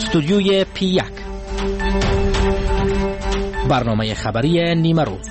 استودیوی P1 برنامه خبری نیمه روز.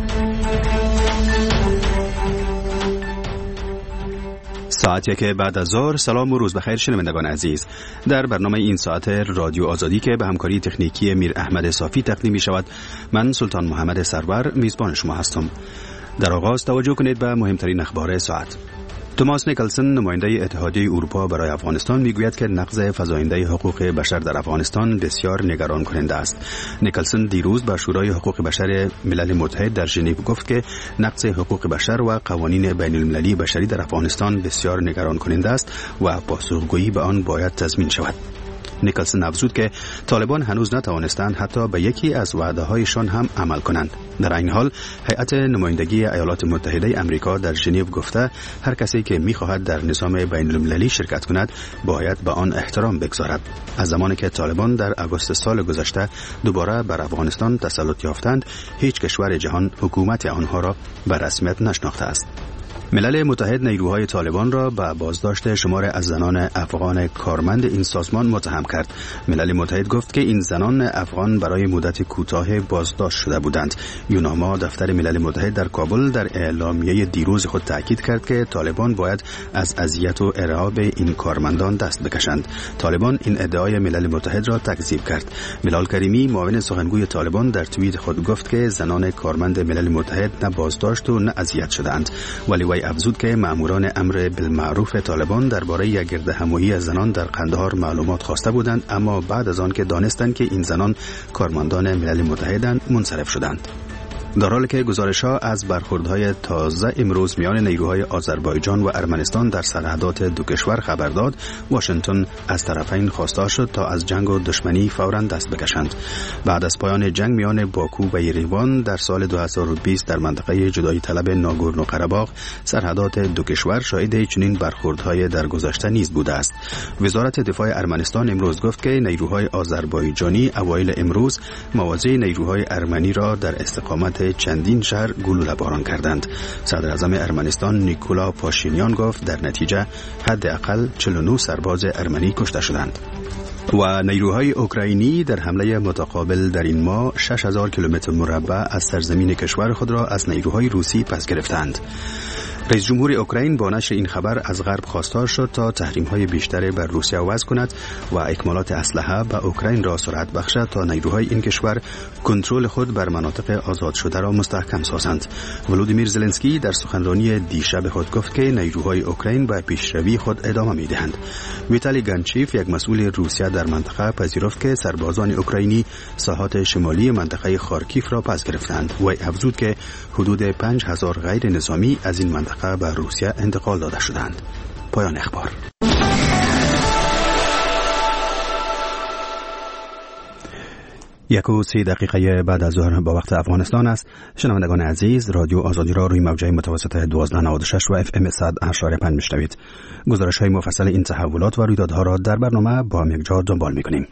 ساعت یک بعد از ظهر. سلام و روز بخیر شنوندگان عزیز. در برنامه این ساعت رادیو آزادی که به همکاری تکنیکی میر احمد صافی تقدیم می شود، من سلطان محمد سرور میزبان شما هستم. در آغاز توجه کنید به مهمترین اخبار ساعت. توماس نیکلسن، نماینده اتحادیه اروپا برای افغانستان، میگوید که نقض فزاینده حقوق بشر در افغانستان بسیار نگران کننده است. نیکلسن دیروز به شورای حقوق بشر ملل متحد در ژنو گفت که نقض حقوق بشر و قوانین بین المللی بشری در افغانستان بسیار نگران کننده است و پاسخگویی به آن باید تضمین شود. نیکلسن افزود که طالبان هنوز نتوانستند حتی به یکی از وعده‌هایشان هم عمل کنند. در این حال هیئت نمایندگی ایالات متحده آمریکا در ژنو گفته هر کسی که می‌خواهد در نظام بین المللی شرکت کند باید به آن احترام بگذارد. از زمانی که طالبان در آگوست سال گذشته دوباره بر افغانستان تسلط یافتند، هیچ کشور جهان حکومت آنها را به رسمیت نشناخته است. ملل متحد نیروهای طالبان را به بازداشت شمار از زنان افغان کارمند این سازمان متهم کرد. ملل متحد گفت که این زنان افغان برای مدت کوتاه بازداشت شده بودند. یوناما دفتر ملل متحد در کابل در اعلامیه دیروز خود تاکید کرد که طالبان باید از اذیت و ارهاب این کارمندان دست بکشند. طالبان این ادعای ملل متحد را تکذیب کرد. بلال کریمی، معاون سخنگوی طالبان، در توییت خود گفت که زنان کارمند ملل متحد نه بازداشت و نه اذیت شدند. ولی افزود که ماموران امر بالمعروف طالبان درباره یک گردهمایی زنان در قندهار معلومات خواسته بودند، اما بعد از آن که دانستند که این زنان کارمندان ملل متحدند منصرف شدند. در حالی که گزارش‌ها از برخوردهای تازه امروز میان نیروهای آذربایجان و ارمنستان در سرحدات دو کشور خبر داد، واشنگتن از طرفین خواستار شد تا از جنگ و دشمنی فوراً دست بکشند. بعد از پایان جنگ میان باکو و یریوان در سال 2020 در منطقه جدایی طلب ناگورنو قره‌باغ، سرحدات دو کشور شاهد چنین برخوردهای در گذشته نیز بوده است. وزارت دفاع ارمنستان امروز گفت که نیروهای آذربایجانی اوایل امروز مواضع نیروهای ارمنی را در استقامت چندین شهر گلوله باران کردند. صدر اعظم ارمنستان نیکولا پاشینیان گفت در نتیجه حداقل 49 سرباز ارمنی کشته شدند. و نیروهای اوکراینی در حمله متقابل در این ماه 6000 کیلومتر مربع از سرزمین کشور خود را از نیروهای روسی پس گرفتند. رئیس جمهور اوکراین با نشر این خبر از غرب خواستار شد تا تحریم‌های بیشتری بر روسیه وضع کند و اکمالات اسلحه به اوکراین را سرعت بخشد تا نیروهای این کشور کنترل خود بر مناطق آزاد شده را مستحکم سازند. ولودیمیر زلنسکی در سخنرانی دیشب خود گفت که نیروهای اوکراین به پیشروی خود ادامه می‌دهند. ویتالی گانچیف، یک مسئول روسیه در منطقه، پذیرفت که سربازان اوکراینی ساحات شمالی منطقه خارکیف را پس گرفتند و افزود که حدود 5000 غیر نظامی از این منطقه به روسیه انتقال داده شدند. پایان اخبار. 1:03 بعد از ظهر با وقت افغانستان است. شنوندگان عزیز، رادیو آزادی را روی موجه متوسط 1296 و FM 100.5 میشنوید. گزارش‌های مفصل این تحولات و رویدادها را در برنامه با هم یکجا دنبال می‌کنیم.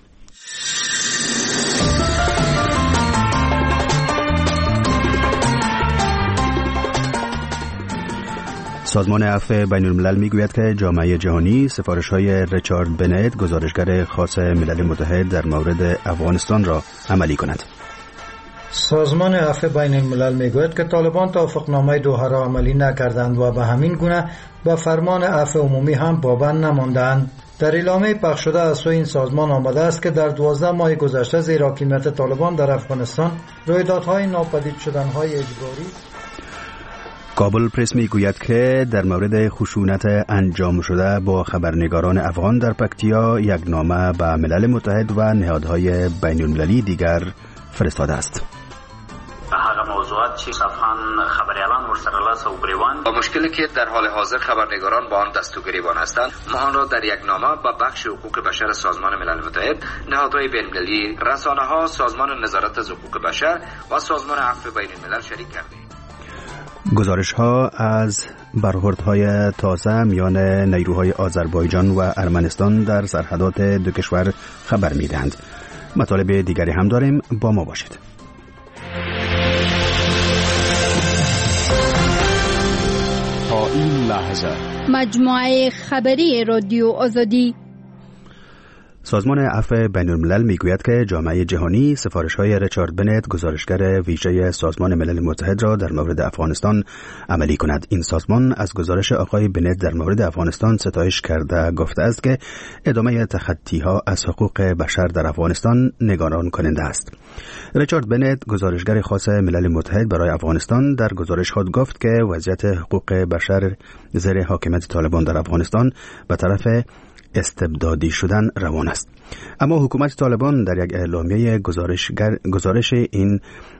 سازمان عفو بین الملل میگوید که جامعه جهانی سفارش‌های ریچارد بنت، گزارشگر خاص ملل متحد در مورد افغانستان را عملی کند. سازمان عفو بین الملل میگوید که طالبان توافقنامه دوحه را عملی نکردند و به همین گونه به فرمان عفو عمومی هم پابند نماندند. در اعلامیه پخش شده از سوی این سازمان آمده است که در 12 ماه گذشته زیر حاکمیت طالبان در افغانستان رویدادهای ناپدید شدنهای اجباری. کابل پرس میگوید که در مورد خشونت انجام شده با خبرنگاران افغان در پکتیا یک نامه به ملل متحد و نهادهای بین المللی دیگر فرستاده است. هغه موضوعات چې افغان خبریالان ورسره لاس او گریوان با مشکلی که در حال حاضر خبرنگاران با آن دست و گریبان هستند، ما آن را در یک نامه به بخش حقوق بشر سازمان ملل متحد، نهادهای بین المللی، رسانه‌ها، سازمان نظارت از حقوق بشر و سازمان عفو بین الملل شریک کردیم. گزارش‌ها از برخوردهای تازه میان نیروهای آذربایجان و ارمنستان در سرحدات دو کشور خبر می‌دهند. مطالب دیگری هم داریم، با ما باشید. تا این لحظه مجموعه خبری رادیو آزادی. سازمان عفو بین الملل میگوید که جامعه جهانی سفارش‌های ریچارد بنت گزارشگر ویژه سازمان ملل متحد را در مورد افغانستان عملی کند. این سازمان از گزارش آقای بنت در مورد افغانستان ستایش کرده گفته است که ادامه تخطی‌ها از حقوق بشر در افغانستان نگران کننده است. ریچارد بنت گزارشگر خاص ملل متحد برای افغانستان در گزارش خود گفت که وضعیت حقوق بشر زیر حاکمیت طالبان در افغانستان به طرف استبدادی شدن روان است. اما حکومت طالبان در یک اعلامیه گزارش این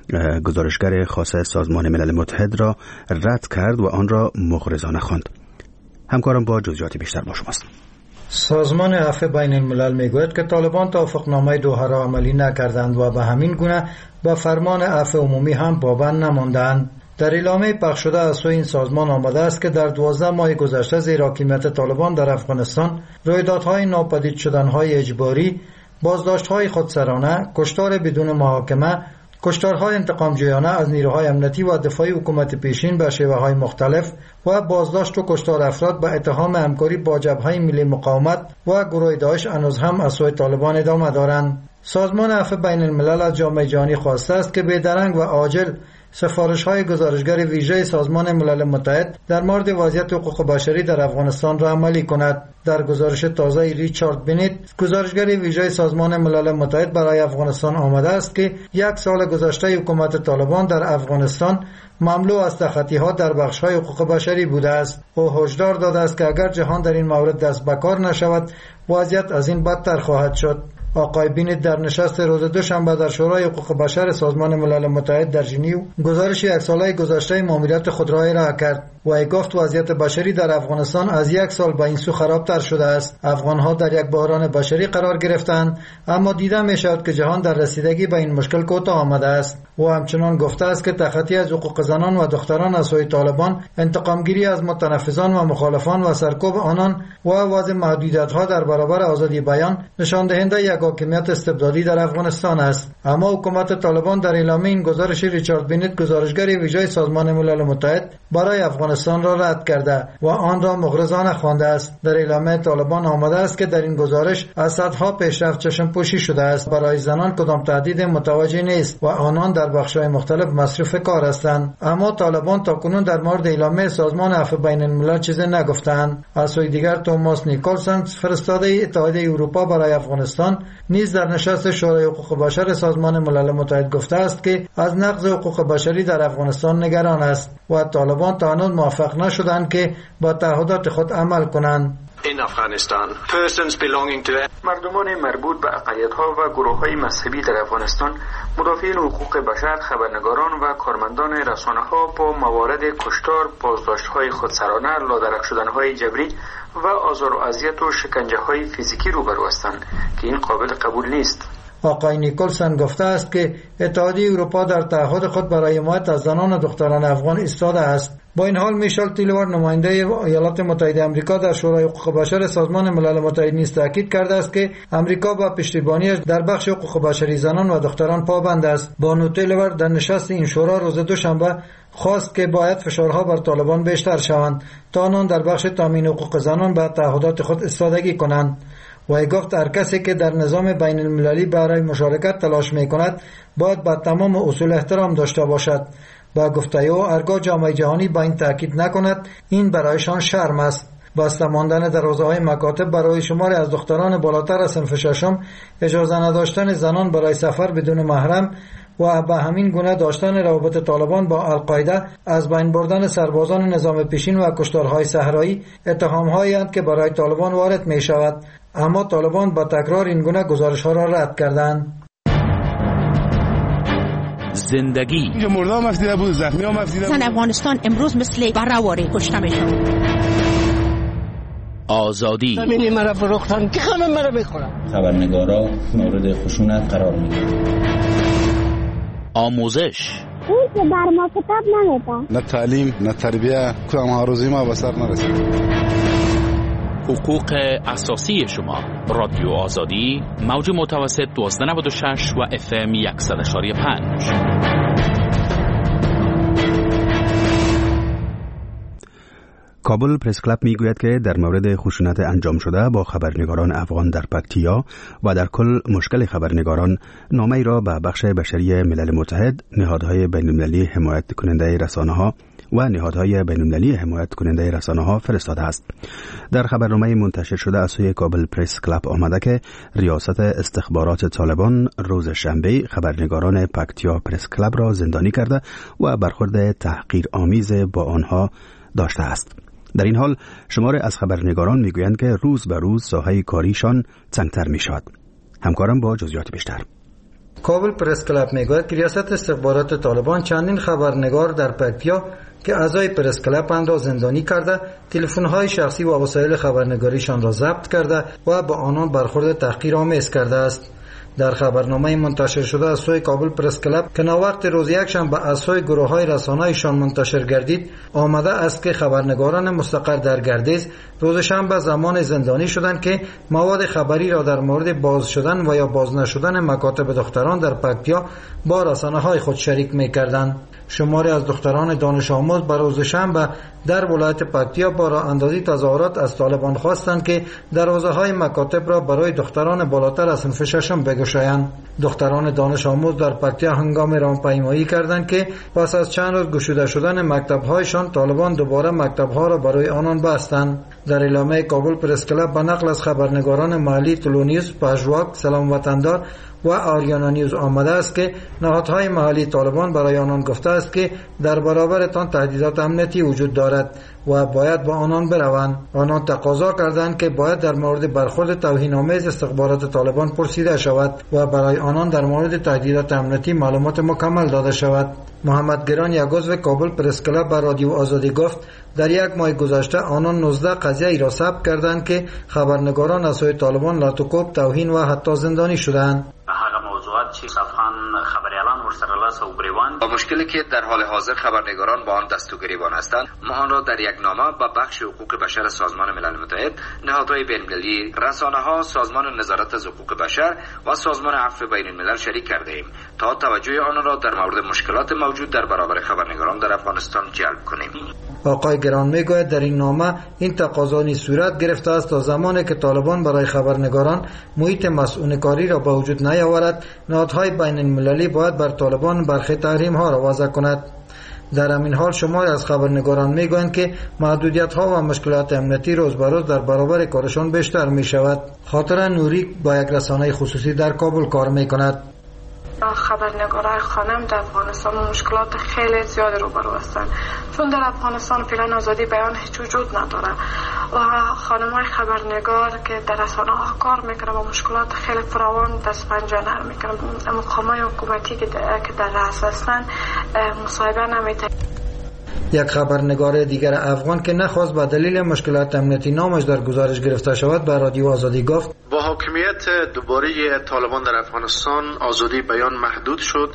گزارشگر خاص سازمان ملل متحد را رد کرد و آن را مغرضانه خواند. همکارم با جزئیات بیشتر با شماست. سازمان عفو بین الملل میگوید که طالبان توافقنامه دوحه را عملی نکردند و به همین گونه به فرمان عفو عمومی هم پابند نماندند. در اعلامیه پخش شده از سوی این سازمان آمده است که در 12 ماه گذشته زیر حاکمیت طالبان در افغانستان رویدادهای ناپدید شدنهای اجباری، بازداشت‌های خودسرانه، کشتار بدون محاکمه، کشتارهای انتقامجویانه از نیروهای امنیتی و دفاعی حکومت پیشین به شیوه‌های مختلف و بازداشت و کشتار افراد به اتهام همکاری با جبهه ملی مقاومت و گروه داعش هنوز هم از سوی طالبان ادامه دارند. سازمان عفو بین الملل از جامعه جهانی خواسته است که بی‌درنگ و عاجل سفارش‌های گزارشگر ویژه سازمان ملل متحد در مورد وضعیت حقوق بشری در افغانستان را عملی کند. در گزارش تازه ریچارد بنت گزارشگر ویژه سازمان ملل متحد برای افغانستان آمده است که 1 سال گذشته حکومت طالبان در افغانستان مملو از تخطی‌ها در بخش‌های حقوق بشری بوده است. او هشدار داده است که اگر جهان در این مورد دست به کار نشود وضعیت از این بدتر خواهد شد. آقای بینت در نشست روز دوشنبه در شورای حقوق بشر سازمان ملل متحد در ژنو گزارش 1 ساله گذشته ماموریت خود را ارائه کرد و گفت وضعیت بشری در افغانستان از 1 سال به این سو خرابتر شده است. افغانها در یک بحران بشری قرار گرفتند، اما دیده می شود که جهان در رسیدگی به این مشکل کوتاه آمده است. و همچنان گفته است که تخطی از حقوق زنان و دختران از سوی طالبان، انتقامگیری از متنفذان و مخالفان و سرکوب آنان و وضع محدودیت‌ها در برابر آزادی بیان نشان دهنده یک حاکمیت استبدادی در افغانستان است. اما حکومت طالبان در اعلامیه این گزارش ریچارد بنت گزارشگر ویژه سازمان ملل متحد برای افغانستان را رد کرده و آن را مغرضانه خوانده است. در اعلامیه طالبان آمده است که در این گزارش از صدها پیشرفت چشم پوشی شده است. برای زنان کدام تهدید متوجه نیست و آنان در بخش‌های مختلف مصروف کار هستند. اما طالبان تاکنون در مورد اعلامیه سازمان عفو بین الملل چیزی نگفتند. از سوی دیگر توماس نیکلسن فرستاده اتحادیه اروپا برای افغانستان نیز در نشست شورای حقوق بشر سازمان ملل متحد گفته است که از نقض حقوق بشری در افغانستان نگران است و طالبان تا هنوز موفق نشدند که با تعهدات خود عمل کنند. In Afghanistan, persons belonging to مردمان مربوط به اقلیت‌ها و گروه‌های مذهبی در افغانستان، مدافعین حقوق بشر، خبرنگاران و کارمندان رسانه‌ها با موارد کشتار، بازداشت‌های خودسرانه، لادرک شدن‌های جبری و آزار و اذیت و شکنجه‌های فیزیکی روبرو هستند که این قابل قبول نیست. آقای نیکلسن گفته است که اتحادیه اروپا در تعهد خود برای حمایت از زنان و دختران افغان ایستاده است. با این حال میشل تیلور نماینده ایالات متحده آمریکا در شورای حقوق بشر سازمان ملل متحد نیز تاکید کرده است که آمریکا با پشتیبانیش در بخش حقوق بشری زنان و دختران پابند است. بانو تیلور در نشست این شورا روز دوشنبه خواست که باید فشارها بر طالبان بیشتر شوند تا آنان در بخش تامین حقوق زنان به تعهدات خود ایستادگی کنند. و گفت هر کسی که در نظام بین المللی برای مشارکت تلاش می کند باید به تمام اصول احترام داشته باشد. با گفته او هرگاه جامعه جهانی با این تاکید نکند این برایشان شرم است. بسته ماندن دروازه‌های مکاتب برای شماری از دختران بالاتر از صنف ششم، اجازه نداشتن زنان برای سفر بدون محرم و به همین گونه داشتن روابط طالبان با القاعده، از بین بردن سربازان نظام پیشین و کشتارهای صحرایی اتهام‌هایی اند که برای طالبان وارد می شود. اما طالبان با تکرار این گونه گزارش‌ها را رد کردند. زندگی اینجا مردم مفیده بود، زخمی ها مفیده بود. افغانستان امروز مثل بره‌واره کشته میشن. آزادی همین مرا فروختن که همه مرا میخورن. خبرنگارا مورد خشونت قرار میگیرن. آموزش این که بر ما کتاب نمیده. نه تعلیم نه تربیه، کدام هروزی ما به سر نرسید. حقوق اساسی شما. رادیو آزادی، موج متوسط 1296 و FM 100.5. کابل پرس کلاب میگوید که در مورد خشونت انجام شده با خبرنگاران افغان در پکتیا و در کل مشکل خبرنگاران نامه‌ای را به بخش بشری ملل متحد، نهادهای بین‌المللی حمایت کننده رسانه‌ها و نهادهای بین‌المللی حمایت کننده رسانه‌ها فرستاده است. در خبرنامه منتشر شده از سوی کابل پرس کلاب آمده که ریاست استخبارات طالبان روز شنبه خبرنگاران پکتیا پرس کلاب را زندانی کرده و برخورد تحقیرآمیز با آنها داشته است. در این حال شمار از خبرنگاران میگویند که روز به روز ساحه کاریشان تنگتر می شود. همکارم با جزئیات بیشتر. کابل پرس کلاب میگوید که ریاست استخبارات طالبان چندین خبرنگار در پکتیا که اعضای پرس کلاب اند را زندانی کرده، تلفن‌های شخصی و وسایل خبرنگاریشان را ضبط کرده و با آنان برخورد تحقیرآمیز کرده است. در خبرنامه منتشر شده از سوی کابل پرس کلاب که ناوقت روز یکشنبه از سوی گروه‌های رسانه‌ایشان منتشر گردید، آمده است که خبرنگاران مستقر در گردیز روز شنبه زمان زندانی شدند که مواد خبری را در مورد باز شدن و یا باز نشدن مکاتب دختران در پکتیا با رسانه‌های خود شریک می‌کردند. شماری از دختران دانش آموز بر روز شنبه در ولایت پکتیا با راه اندازی تظاهرات از طالبان خواستند که دروازه‌های مکاتب را برای دختران بالاتر از صنف ششم بگشایند. دختران دانش آموز در پکتیا هنگام راهپیمایی کردند که پس از چند روز گشوده شدن مکتب‌هایشان طالبان دوباره مکتب‌ها را برای آنان بستند. در اعلامیه کابل پرس کلاب به نقل از خبرنگاران محلی طلوع نیوز، پژواک، سلام وطندار و آریانا نیوز آمده است که نهادهای محلی طالبان برای آنان گفته است که در برابرتان تهدیدات امنیتی وجود دارد و باید با آنان بروند. آنان تقاضا کردند که باید در مورد برخورد توهین‌آمیز استخبارات طالبان پرسیده شود و برای آنان در مورد تهدیدات امنیتی معلومات مکمل داده شود. محمد گران، یک عضو کابل پرس کلاب، به رادیو آزادی گفت در یک ماه گذشته آنان 19 قضیه ای را ثبت کردند که خبرنگاران از سوی طالبان لاتوکوب، توهین و حتی زندانی شدند. موضوعات چې صفحان خبریالان ورسره لاس او گریوان با مشکلی که در حال حاضر خبرنگاران با آن دست و گریبان هستند، ما آن را در یک نامه با بخش حقوق بشر سازمان ملل متحد، نهادهای بین‌المللی، رسانه‌ها، سازمان نظارت از حقوق بشر و سازمان عفو بین الملل شریک کرده ایم تا توجه آنها را در مورد مشکلات موجود در برابر خبرنگاران در افغانستان جلب کنیم. آقای گران میگوید در این نامه این تقاضا نیز صورت گرفته است تا زمانی که طالبان برای خبرنگاران محیط مسئول کاری را به وجود نیاورد، نهادهای بین المللی باید بر طالبان برخی تحریم ها را وضع کند. در همین حال شماری از خبرنگاران میگویند که محدودیت ها و مشکلات امنیتی روز به روز در برابر کارشان بیشتر می شود. خاطر نوری با یک رسانه خصوصی در کابل کار می کند. خبرنگارای خانم در افغانستان مشکلات خیلی زیادی روبرو هستند، چون در افغانستان فعلا آزادی بیان هیچ وجود نداره و خانم‌های خبرنگار که در رسانه‌ها کار میکنن با مشکلات خیلی فراوان دست پنجه نرم میکنن. مقامات حکومتی که در رأس هستند مصاحبه نمیتونن. یک خبرنگار دیگر افغان که نخواست به دلیل مشکلات امنیتی نامش در گزارش گرفته شود به رادیو آزادی گفت با حاکمیت دوباره طالبان در افغانستان آزادی بیان محدود شد،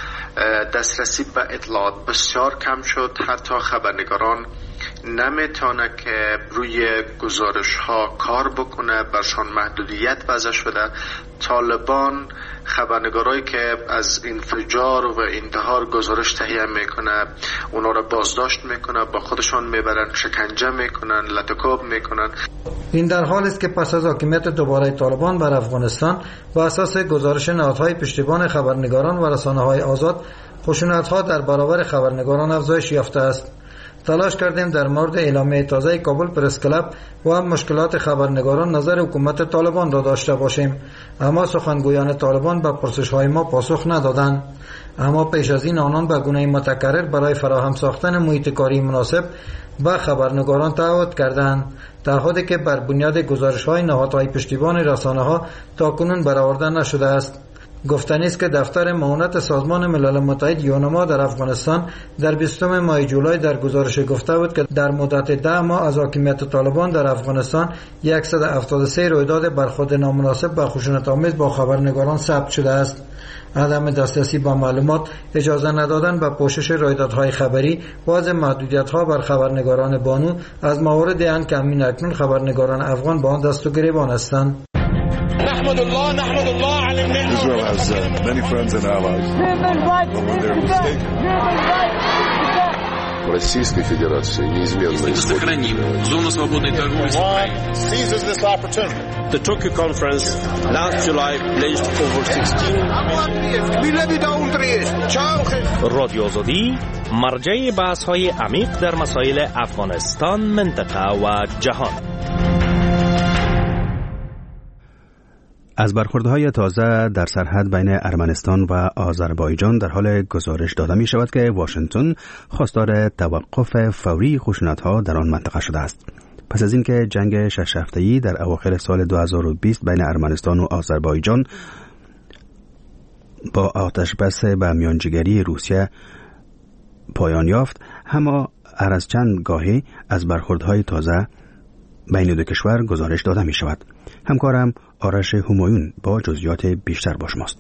دسترسی به اطلاعات بسیار کم شد، حتی خبرنگاران نمیتونه که روی گزارش ها کار بکنه، برشان محدودیت وضع شده. طالبان خبرنگارایی که از انفجار و انتحار گزارش تهیه میکنه اونا را بازداشت میکنه، با خودشان میبرن، شکنجه میکنن، لطکوب میکنن. این در حالی است که پس از حاکمیت دوباره طالبان بر افغانستان با اساس گزارش نهادهای پشتیبان خبرنگاران و رسانه‌های آزاد خشونت‌ها در برابر خبرنگاران افزایش یافته است. تلاش کردیم در مورد اعلامیه تازه کابل پرس کلاب و مشکلات خبرنگاران نظر حکومت طالبان را داشته باشیم، اما سخنگویان طالبان به پرسش‌های ما پاسخ ندادند. اما پیش از این آنان به گونه متکرر برای فراهم ساختن محیط کاری مناسب به خبرنگاران تعهد کردند، تعهدی که بر بنیاد گزارش‌های نهادهای پشتیبان رسانه‌ها تاکنون برآورده نشده است. گفتنی است که دفتر معاونت سازمان ملل متحد یونما در افغانستان در 20 ماه جولای در گزارش گفته بود که در مدت 10 ماه از حاکمیت طالبان در افغانستان 173 رویداد برخورد نامناسب و خشونت‌آمیز با خبرنگاران ثبت شده است. عدم دسترسی به معلومات، اجازه ندادن به پوشش رویدادهای خبری، وضع محدودیت‌ها بر خبرنگاران بانو از موارد آن که اکنون خبرنگاران افغان با آن دست و گریبان هستند. Israel has many friends and allies. But when they're mistaken, Российской Федерации неизменно сохраним зону свободной торговли с Украиной. The Tokyo conference last July pledged over 16 رادیو آزادی مرجع بحث‌های عمیق در مسائل افغانستان، منطقه و جهان. از برخوردهای تازه در سرحد بین ارمنستان و آذربایجان در حال گزارش داده می شود که واشنگتن خواستار توقف فوری خشونت‌ها در آن منطقه شده است. پس از اینکه جنگ 6 هفته‌ای در اواخر سال 2020 بین ارمنستان و آذربایجان با آتش بس به میانجیگری روسیه پایان یافت، اما هر از چند گاهی از برخوردهای تازه بین دو کشور گزارش داده می شود. همکارم آرش همایون با جزئیات بیشتر با شماست.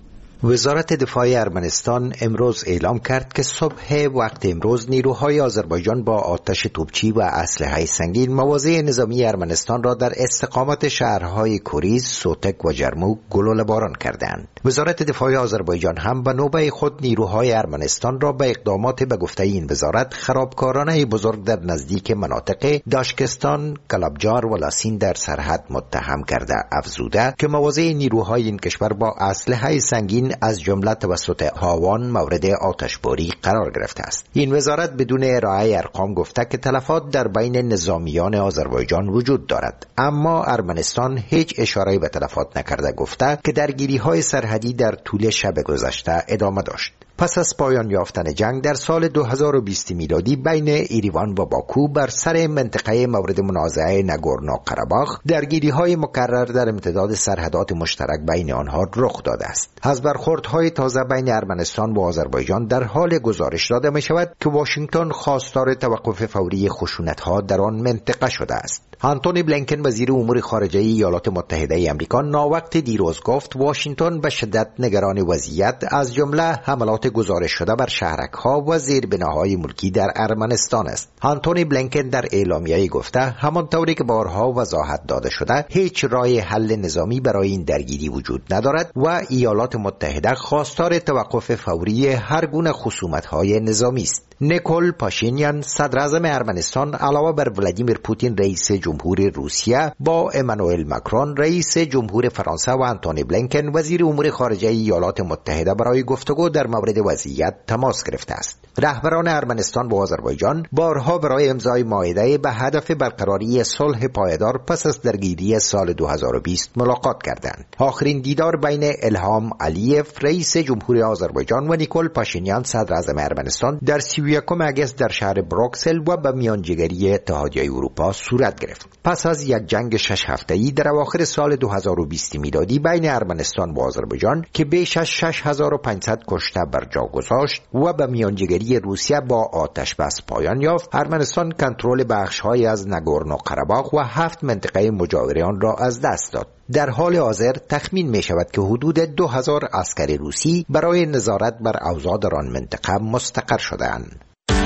وزارت دفاع ارمنستان امروز اعلام کرد که صبح وقت امروز نیروهای آذربایجان با آتش توپچی و اسلحه سنگین مواضع نظامی ارمنستان را در استقامت شهرهای کوریز، سوتک و جرموک گلوله باران کردند. وزارت دفاع آذربایجان هم به نوبه خود نیروهای ارمنستان را به اقدامات به گفته این وزارت خرابکارانه بزرگ در نزدیک مناطق داشکستان، کلابجار و لاسین در سرحد متهم کرده افزوده که مواضع نیروهای این کشور با اسلحه سنگین از جمله توسط هاوان مورد آتشباری قرار گرفته است. این وزارت بدون ارائه ارقام گفته که تلفات در بین نظامیان آذربایجان وجود دارد، اما ارمنستان هیچ اشاره به تلفات نکرده، گفته که درگیری‌های سرحدی در طول شب گذشته ادامه داشت. پس از پایان یافتن جنگ در سال 2020 میلادی بین ایریوان و باکو بر سر منطقه مورد منازعه ناگورنو قره‌باخ درگیری‌های مکرر در امتداد سرحدات مشترک بین آنها رخ داده است. از برخوردهای تازه بین ارمنستان و آذربایجان در حال گزارش داده می شود که واشنگتن خواستار توقف فوری خشونت‌ها در آن منطقه شده است. آنتونی بلینکن وزیر امور خارجه ایالات متحده آمریکا ناوقت دیروز گفت واشنگتن به شدت نگران وضعیت از جمله حملات گزارش شده بر شهرک‌ها و زیربناهای ملکی در ارمنستان است. آنتونی بلینکن در اعلامیه‌ای گفته همانطوری که بارها وضاحت داده شده هیچ راه حل نظامی برای این درگیری وجود ندارد و ایالات متحده خواستار توقف فوری هر گونه خصومت‌های نظامی است. نیکول پاشینیان صدر اعظم ارمنستان علاوه بر ولادیمیر پوتین رئیس جمهور روسیه با امانوئل ماکرون رئیس جمهور فرانسه و آنتونی بلینکن وزیر امور خارجه ایالات متحده برای گفتگو در مورد وضعیت تماس گرفته است. رهبران ارمنستان و آذربایجان بارها برای امضای مائده به هدف برقراری صلح پایدار پس از درگیری سال 2020 ملاقات کردند. آخرین دیدار بین الهام علیف رئیس جمهور آذربایجان و نیکول پاشینیان صدر اعظم ارمنستان در 31 اگست در شهر بروکسل و به میانجیگری اتحادیه اروپا صورت گرفت. پس از یک جنگ 6 هفته‌ای در اواخر سال 2020 میلادی بین ارمنستان و آذربایجان که بیش از 6500 کشته بر جا گذاشت و به میانجیگری روسیه با آتش بس پایان یافت، ارمنستان کنترل بخش‌های از ناگورنو قره‌باخ و 7 منطقه مجاور آن را از دست داد. در حال حاضر تخمین می شود که حدود 2000 عسکر روسی برای نظارت بر اوضاع در آن منطقه مستقر شده‌اند.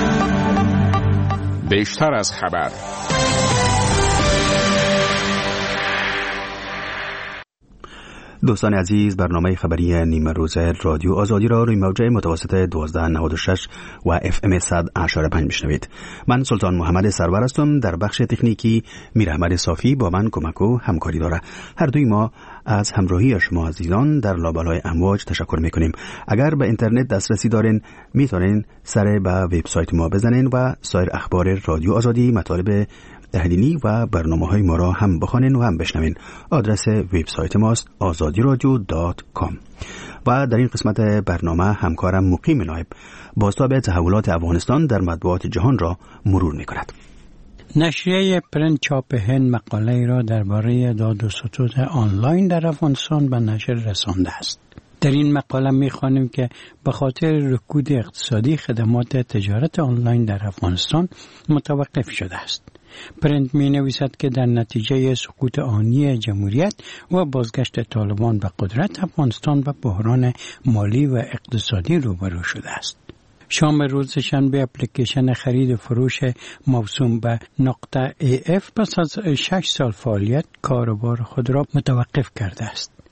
بیشتر از خبر. دوستان عزیز، برنامه خبری نیمه روز رادیو آزادی را روی موج متوسط 1296 و FM 100.5 میشنوید. من سلطان محمد سرور هستم. در بخش تکنیکی میر احمد صافی با من کمک و همکاری داره. هر دوی ما از همراهی شما عزیزان در لابلای امواج تشکر میکنیم. اگر به اینترنت دسترسی دارین میتونین سر به وبسایت ما بزنین و سایر اخبار رادیو آزادی، مطالب تحلیلی و برنامه‌های ما را هم بخوانین و هم بشنوین. آدرس وبسایت ماست azadiradio.com. و در این قسمت برنامه همکارم مقیم نایب بازتاب تحولات افغانستان در مطبوعات جهان را مرور می‌کند. نشریه پرنت چاپ هند مقاله را درباره داد و ستد آنلاین در افغانستان به نشر رسانده است. در این مقاله می‌خوانیم که به خاطر رکود اقتصادی خدمات تجارت آنلاین در افغانستان متوقف شده است. پرنت می نویسد که در نتیجه سقوط آنی جمهوریت و بازگشت طالبان به قدرت، افغانستان به بحران مالی و اقتصادی روبرو شده است. شام روز شنبه اپلیکیشن خرید و فروش موسوم به نقطه AF پس از 6 سال فعالیت کاروبار خود را متوقف کرده است.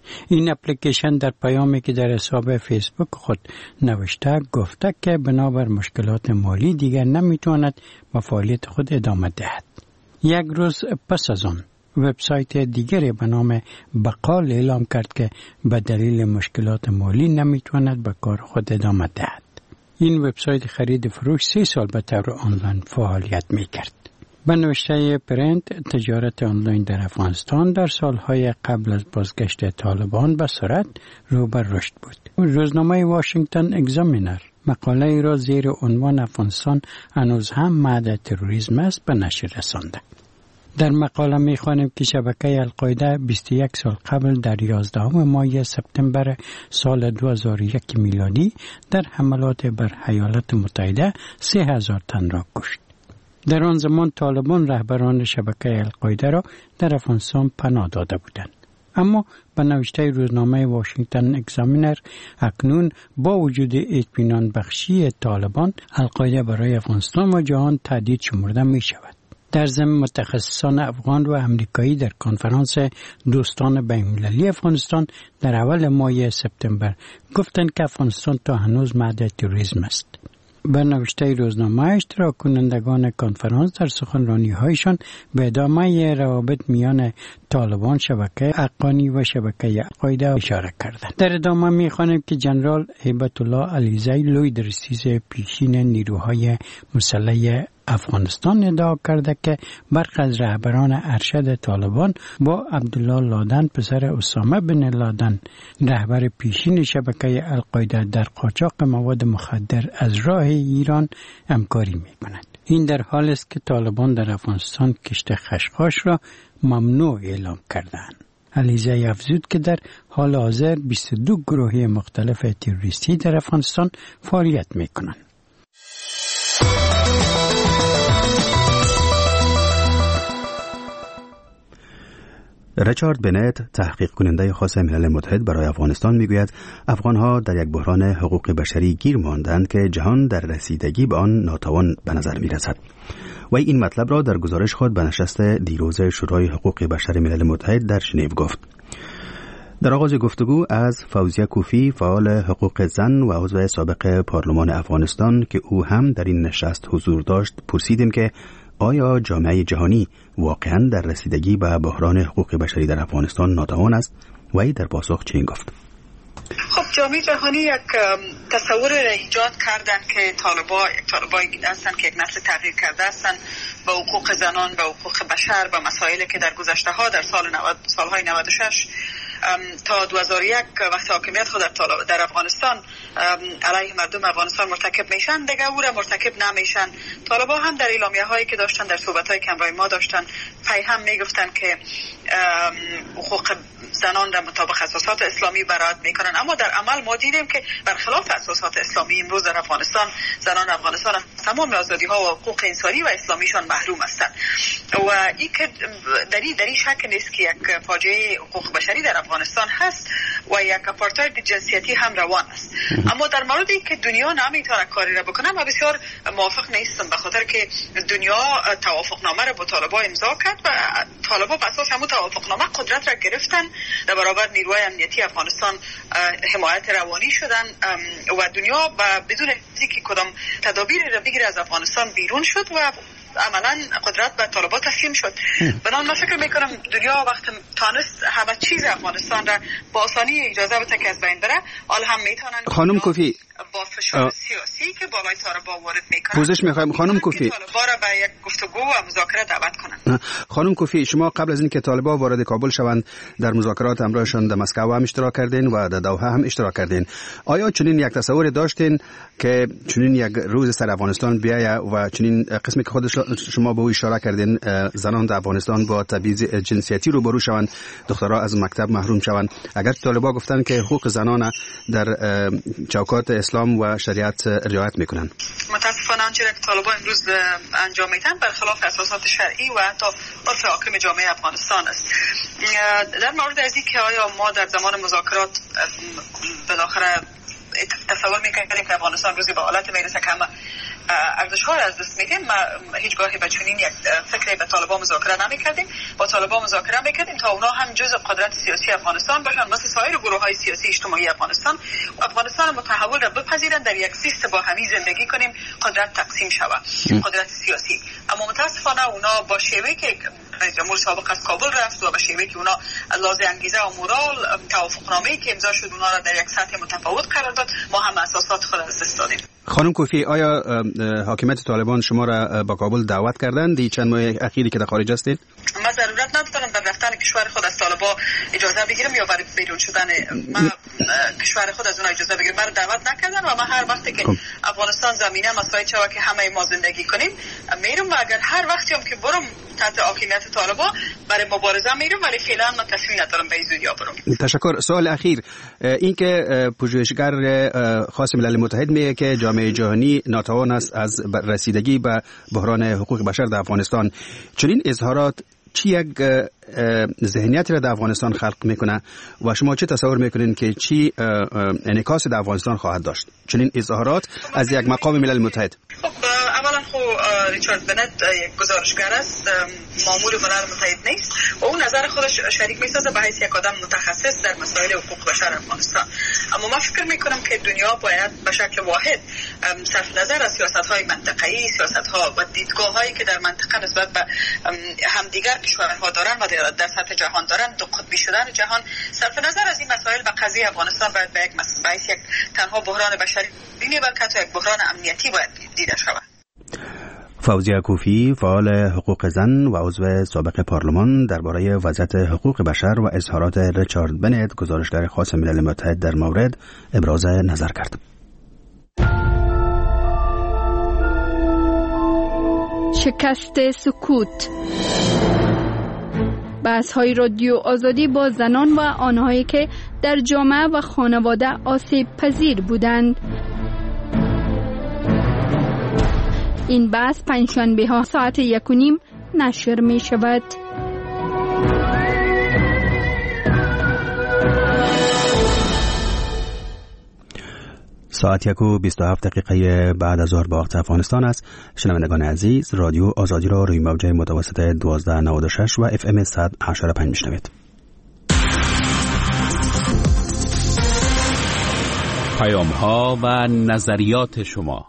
این اپلیکیشن در پیامی که در حساب فیسبوک خود نوشته گفته که بنابر مشکلات مالی دیگر نمیتواند با فعالیت خود ادامه دهد. یک روز پس از آن وبسایت دیگری به نام بقال اعلام کرد که به دلیل مشکلات مالی نمیتواند به کار خود ادامه دهد. این وبسایت خرید فروش 3 سال به طور آنلاین فعالیت میکرد. به نوشته پرنت، تجارت آنلاین در افغانستان در سالهای قبل از بازگشت طالبان به سرعت رو به رشد بود. روزنامه واشنگتن اگزامینر مقاله را زیر عنوان افغانستان هنوز هم معد تروریسم است به نشر رسانده. در مقاله می‌خوانیم که شبکه القاعده 21 سال قبل در 11 ماه سپتامبر سال 2001 میلادی در حملات بر ایالات متحده 3000 تن را کشت. در آن زمان طالبان رهبران شبکه القاعده را در افغانستان پناه داده بودند. اما به نوشته روزنامه واشنگتن اگزامینر اکنون با وجود اطمینان بخشی طالبان، القاعده برای افغانستان و جهان تهدید شمرده می شود. در ضمن متخصصان افغان و امریکایی در کنفرانس دوستان بین‌المللی افغانستان در اول ماه سپتامبر گفتند که افغانستان تا هنوز معد تروریسم است. به نوشته روزنامه اشتراک کنندگان کنفرانس در سخنرانی‌هایشان به ادامه روابط میان طالبان، شبکه حقانی و شبکه القاعده اشاره کردند. در ادامه می‌خوانیم که جنرال هیبت الله علیزی لوی درسیز پیشین نیروهای مسلح افغانستان ادعا کرده که برخی از رهبران ارشد طالبان با عبدالله لادن پسر اسامه بن لادن رهبر پیشین شبکه القاعده در قاچاق مواد مخدر از راه ایران همکاری می‌کند. این در حالی است که طالبان در افغانستان کشت خشخاش را ممنوع اعلام کردند. علیزی افزود که در حال حاضر 22 گروه مختلف تروریستی در افغانستان فعالیت می‌کنند. ریچارد بنت، تحقیق کننده خاص ملل متحد برای افغانستان، میگوید افغانها در یک بحران حقوق بشری گیر ماندند که جهان در رسیدگی به آن ناتوان به نظر میرسد. و این مطلب را در گزارش خود به نشست دیروز شورای حقوق بشر ملل متحد در ژنو گفت. در آغاز گفتگو از فوزیه کوفی، فعال حقوق زن و عضو سابق پارلمان افغانستان که او هم در این نشست حضور داشت، پرسیدیم که آیا جامعه جهانی واقعاً در رسیدگی به بحران حقوق بشری در افغانستان ناتوان است؟ و ای در پاسخ چنین گفت: خب جامعه جهانی یک تصور ایجاد کردن که طالبایی هستن که یک نسل تغییر کرده هستن به حقوق زنان، به حقوق بشر، به مسائلی که در گذشته ها در سالهای 96 تا 2001 وقت حاکمیت خود در افغانستان علیه مردم افغانستان مرتکب میشن دیگه او را مرتکب نمیشن. طالبان هم در اعلامیه هایی که داشتن، در صحبت های که همراه ما داشتن، هم میگفتن که حقوق زنان را مطابق اساسات اسلامی برآورد میکنن، اما در عمل ما دیدیم که برخلاف اساسات اسلامی امروز در افغانستان زنان افغانستان از تمام آزادی ها و حقوق انسانی و اسلامیشان محروم هستند و این که در این شک نیست که یک فاجعه حقوق بشری در افغانستان هست و یک آپارتاید جنسیتی هم روان است. اما در موردی که دنیا نمیتونه کاری را بکنه ما بسیار موافق نیستم، به خاطر که دنیا توافقنامه را با طالبان امضا کرد و طالبان بر اساس همون توافقنامه قدرت را گرفتن، در برابر نیروهای امنیتی افغانستان حمایت روانی شدن و دنیا بدون اینکه کدام تدابیر را بگیره از افغانستان بیرون شد و عملا قدرت به طالبان تسلیم شد. بنابراین من فکر میکنم دنیا وقت تانست همه چیز افغانستان را با آسانی اجازه بده که از بین بره، حالا هم میتونن خانم کوفی با فشار سیاسی که بالای طالبان وارد میکنن پوزش میخوایم خانم کوفی طالبان را به یک گفتگو و مذاکره دعوت کنن. خانم کوفی، شما قبل از اینکه طالبان وارد کابل شوند در مذاکرات همراهشان در مسکو هم اشتراک کردین و در دوحه هم اشتراک کردین. آیا چنین یک تصور داشتین که چنین یک روز سر افغانستان بیاید و چنین قسمی که خود شما به او اشاره کردین زنان در افغانستان با تبعیض جنسیتی روبرو شوند، دخترها از مکتب محروم شوند؟ اگر طالبان گفتن که حقوق زنان در چوکات اسلام و شریعت رعایت میکنن، متاسفانه آنچه که طالبان امروز انجام میدن برخلاف اساسات شرعی و حتی عرف حاکم جامعه افغانستان است. در مورد از اینکه آیا ما در زمان مذاکرات بالاخره تصور میکنیم که افغانستان روزی به حالت میرسه که همه ارزش‌ها را از دست میدیم. ما هیچگاهی به چنین یک فکری به طالبان مذاکره نمی‌کردیم. با طالبان مذاکره می‌کردیم تا اونا هم جزء قدرت سیاسی افغانستان باشن، مثل سایر گروه‌های سیاسی اجتماعی افغانستان متحول را بپذیرن، در یک سیستم با همی زندگی کنیم، قدرت تقسیم شود، قدرت سیاسی. اما متاسفانه اونا با شیوهی که رئیس جمهور سابق از کابل رفت و به شیوهی که اونا لازم انگیزه و مورال توافقنامه‌ای که امضا شد اونا را در یک سطح متفاوت قرار داد، ما هم اساسات خود از دست دادیم. خانم کوفی، آیا حاکمیت طالبان شما را با کابل دعوت کردند دی چند ماه اخیری که در خارج هستید؟ ما ضرورت ندارم در رفتن کشور خود از طالبان اجازه بگیرم یا برای بیرون شدن ما کشور خود از اونها اجازه بگیرم. برای دعوت نکردن و ما هر وقتی که افغانستان زمینه مساعد شود که همه ما زندگی کنیم میرم و اگر هر وقتی هم که برم تحت حاکمیت طالبان برای مبارزه میرم، ولی فعلا من تصمیم ندارم به این زودی برم. تشکر. سوال اخیر، این که پژوهشگر خاص ملل متحد میگه که جامعه جهانی ناتوان است از رسیدگی به بحران حقوق بشر در افغانستان، چنین اظهارات چی یک ذهنیتی را در افغانستان خلق میکنه و شما چه تصور میکنین که چی انعکاس در افغانستان خواهد داشت چنین اظهارات از یک مقام ملل متحد؟ اولا ریچارد بنت یک گزارشگر است، مامور ملل متحد نیست و اون نظر خودش شریک میسازه به حیث یک آدم متخصص در مسائل حقوق بشر افغانستان. اما من فکر میکنم که دنیا باید به شکل واحد صرف نظر از سیاست‌های منطقه‌ای، سیاست‌ها و دیدگاه‌هایی که در منطقه نسبت به همدیگر کشورها دارن و در سطح جهان دارن، دو قطبی شدن جهان، صرف نظر از این مسائل به قضیه افغانستان باید به یک تنها بحران بشری ببینه، بلکه حتی یک بحران امنیتی باید دیده شود. فوزیه کوفی، فعال حقوق زن و عضو سابق پارلمان، درباره وضعیت حقوق بشر و اظهارات ریچارد بنت، گزارشگر خاص ملل متحد در مورد، ابراز نظر کرد. شکست سکوت. بحث‌های رادیو آزادی با زنان و آنهایی که در جامعه و خانواده آسیب پذیر بودند. این بحث پنجشنبه ها ساعت 1:30 نشر می شود. ساعت 1:27 بعد از ظهر به وقت افغانستان است. شنوندگان عزیز، رادیو آزادی را روی موج متوسط 1296 و FM 100.5 میشنوید. پیام ها و نظریات شما.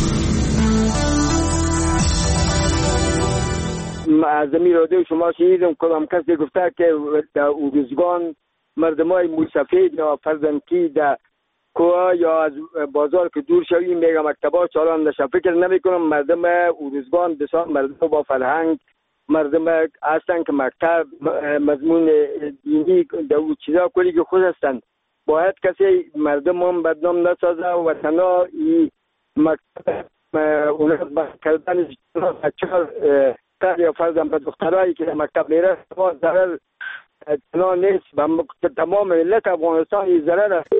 از زمین رادیو شما شنیدم کدام کسی گفته که در روزگان مردمای موسفید یا فرزندکی در کوه یا از بازار که دور شویم میگم مکتبا چالان نشه. فکر نمی کنم مردم روزگان بسیار مردم با فرهنگ، مردم هستن که مکتب مضمون دینی در او چیزا کلی که خود هستن. باید کسی مردم هم بدنام نسازه و تنها این مکتب اون کردن بچه‌ها یا فرزند به دخترایی که مکتب میره ضرر تنها نیست و تمام ملت افغانستان این ضرر است.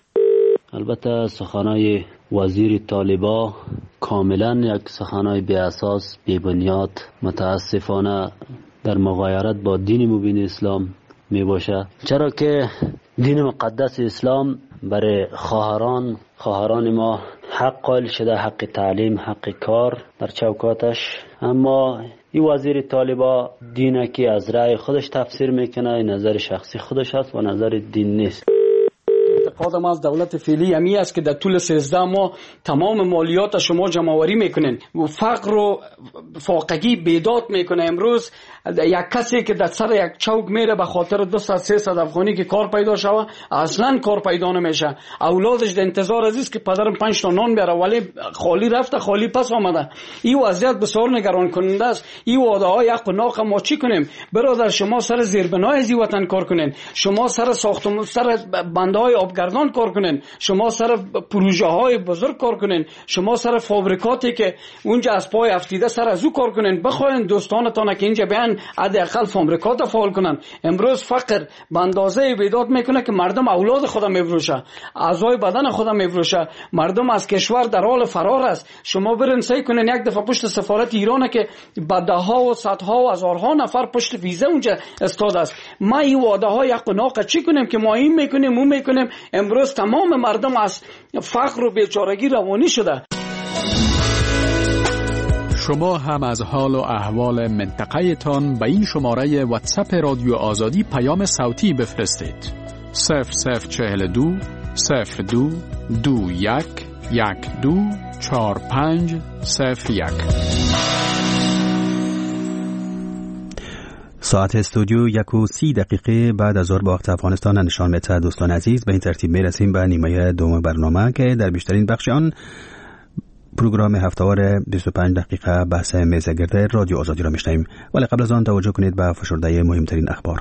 البته سخنای وزیر طالبا کاملا یک سخنای بی اساس، بی بنیاد، متاسفانه در مغایرت با دین مبین اسلام می باشه، چرا که دین مقدس اسلام برای خواهران ما حق قائل شده، حق تعلیم، حق کار در چوکاتش. اما این وزیر طالبا دینه که از رأی خودش تفسیر میکنه، نظر شخصی خودش است و نظر دین نیست. اعتقادم از دولت فعلی همی است که در طول 13 ماه تمام مالیات شما جمع‌آوری میکنن و فقر و فاقگی بیداد میکنه. امروز یک کسی که در سر یک چوک میره به خاطر 200-300 افغانی که کار پیدا شوه، اصلا کار پیدا نمیشه. اولادش در انتظار است که پدرم 5 تا نان بیاره، ولی خالی رفته خالی پس آمده. این وضعیت بسیار نگران کننده است. این وعده های حق و ناق ما چی کنیم؟ برادر شما سر زیربنای از وطن کار کنین، شما سر ساختمان، سر بندهای آبگردان کار کنین، شما سر پروژه های بزرگ کار کنین، شما سر فابریکاتی که اونجا از پای افتیده سر از او کار کنین. بخواین دوستانتان که اینجا بیان حداقل فابریکات فعال کنن. امروز فقر به اندازه بیداد میکنه که مردم اولاد خود میفروشه، اعضای بدن خود میفروشه، مردم از کشور در حال فرار است. شما برین سعی کنین یک دفعه پشت سفارت ایران که بدها و صدها و هزارها نفر پشت ویزه اونجا استاد است. ما این وعده های حق و ناق چی کنیم که ما این میکنیم اون میکنیم؟ امروز تمام مردم از فقر و بیچارگی روانی شده. شما هم از حال و احوال منطقه تان به این شماره واتساپ رادیو آزادی پیام صوتی بفرستید. 0042 02 21 12 45 01. ساعت استودیو 1:30 بعد از ظهر با وقت افغانستان نشان می‌دهد. دوستان عزیز، به این ترتیب میرسیم به نیمه دوم برنامه که در بیشترین بخش آن پروگرام هفته‌وار 25 دقیقه بحث میزگرد رادیو آزادی را میشنویم. ولی قبل از آن توجه کنید به فشرده مهمترین اخبار.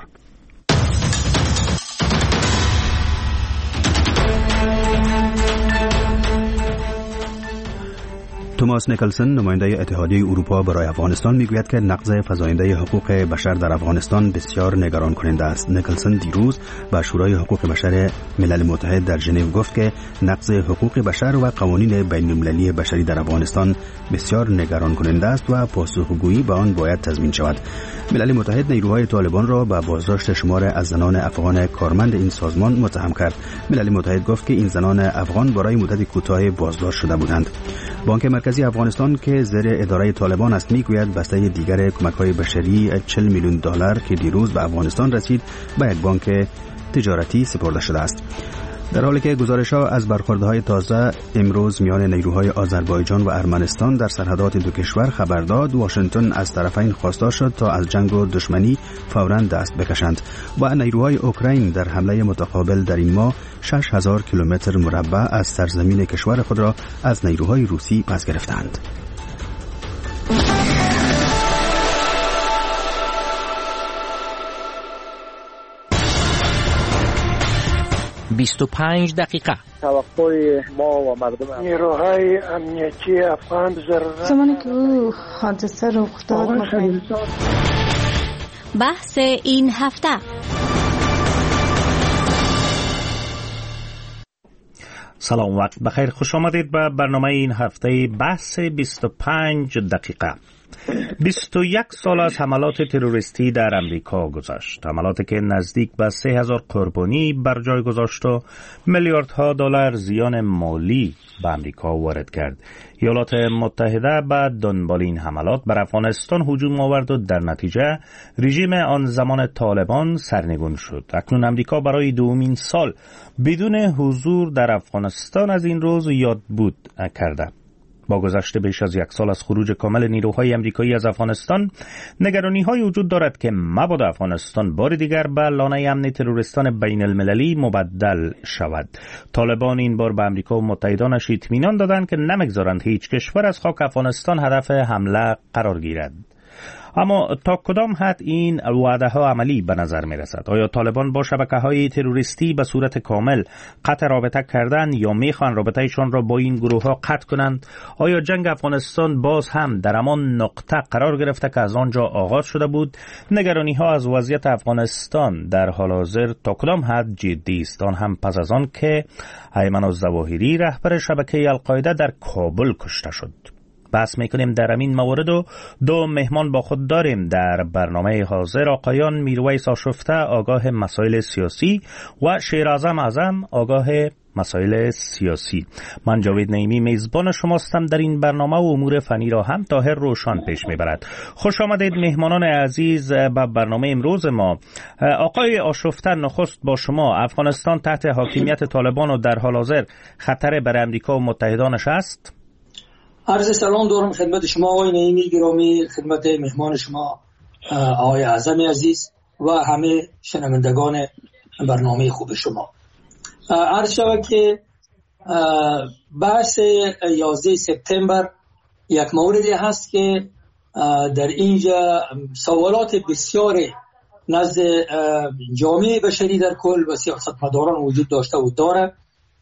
توماس نیکلسن، نماینده اتحادیه اروپا برای افغانستان، میگوید که نقض فزاینده حقوق بشر در افغانستان بسیار نگران کننده است. نیکلسن دیروز به شورای حقوق بشر ملل متحد در ژنو گفت که نقض حقوق بشر و قوانین بین المللی بشری در افغانستان بسیار نگران کننده است و پاسخگویی به آن باید تضمین شود. ملل متحد نیروهای طالبان را به بازداشت شمار از زنان افغان کارمند این سازمان متهم کرد. ملل متحد گفت که این زنان افغان برای مدت کوتاهی بازداشت شده بودند. بانک مرکزی افغانستان که زیر اداره طالبان است میگوید بسته دیگر کمک‌های بشری 40 میلیون دلار که دیروز به افغانستان رسید به یک بانک تجارتی سپرده شده است. در حالی که گزارش‌ها از برخوردهای تازه امروز میان نیروهای آذربایجان و ارمنستان در سرحدات دو کشور خبر داد، واشنگتن از طرفین خواستار شد تا از جنگ و دشمنی فوراً دست بکشند و نیروهای اوکراین در حمله متقابل در این ماه 6000 کیلومتر مربع از سرزمین کشور خود را از نیروهای روسی پس گرفتند. 25 دقیقه. توقع ما و مردم نیروهای امنیتی افغان زمانی که او حادثه رخ داد بحث این هفته. سلام، وقت بخیر، خوش آمدید به برنامه این هفته بحث 25 دقیقه. 21 سال از حملات تروریستی در امریکا گذشت. حملاتی که نزدیک به 3000 قربانی بر جای گذاشت و میلیاردها دلار زیان مالی به امریکا وارد کرد. ایالات متحده به دنبال این حملات بر افغانستان هجوم آورد و در نتیجه رژیم آن زمان طالبان سرنگون شد. اکنون امریکا برای دومین سال بدون حضور در افغانستان از این روز یاد بود کرده. با گذشت بیش از 1 سال از خروج کامل نیروهای امریکایی از افغانستان، نگرانی‌های وجود دارد که مبادا افغانستان بار دیگر به لانه امن تروریستان بین المللی مبدل شود. طالبان این بار به امریکا و متحدانش اطمینان دادند که نمیگذارند هیچ کشور از خاک افغانستان هدف حمله قرار گیرد. اما تا کدام حد این وعده ها عملی به نظر می رسد؟ آیا طالبان با شبکه های تروریستی به صورت کامل قطع رابطه کردند یا می خوان رابطهشان را با این گروه ها قطع کنند؟ آیا جنگ افغانستان باز هم در همان نقطه قرار گرفته که از آنجا آغاز شده بود؟ نگرانی ها از وضعیت افغانستان در حال حاضر تا کدام حد جدی است؟ آن هم پس از آن که ایمن الظواهری رهبر شبکه القاعده در کابل کشته شد. بحث میکنیم در همین موارد و دو مهمان با خود داریم در برنامه حاضر. آقایان میرویس آشفته، آگاه مسائل سیاسی، و شیراعظم اعظم، آگاه مسائل سیاسی. من جاوید نعیمی میزبان شماستم در این برنامه و امور فنی را هم طاهر روشان پیش میبرد. خوش آمدید مهمانان عزیز به برنامه امروز ما. آقای آشفته، نخست با شما. افغانستان تحت حاکمیت طالبان و در حال حاضر خطر بر امریکا و متحدانش است؟ عرض سلام دارم خدمت شما آقای نعیمی گرامی، خدمت مهمان شما آقای اعظم عزیز و همه شنوندگان برنامه خوب شما. عرض شود که بحث 11 سپتامبر یک موردی هست که در اینجا سوالات بسیار نزد جامعه بشری در کل و سیاستمداران وجود داشته و داره.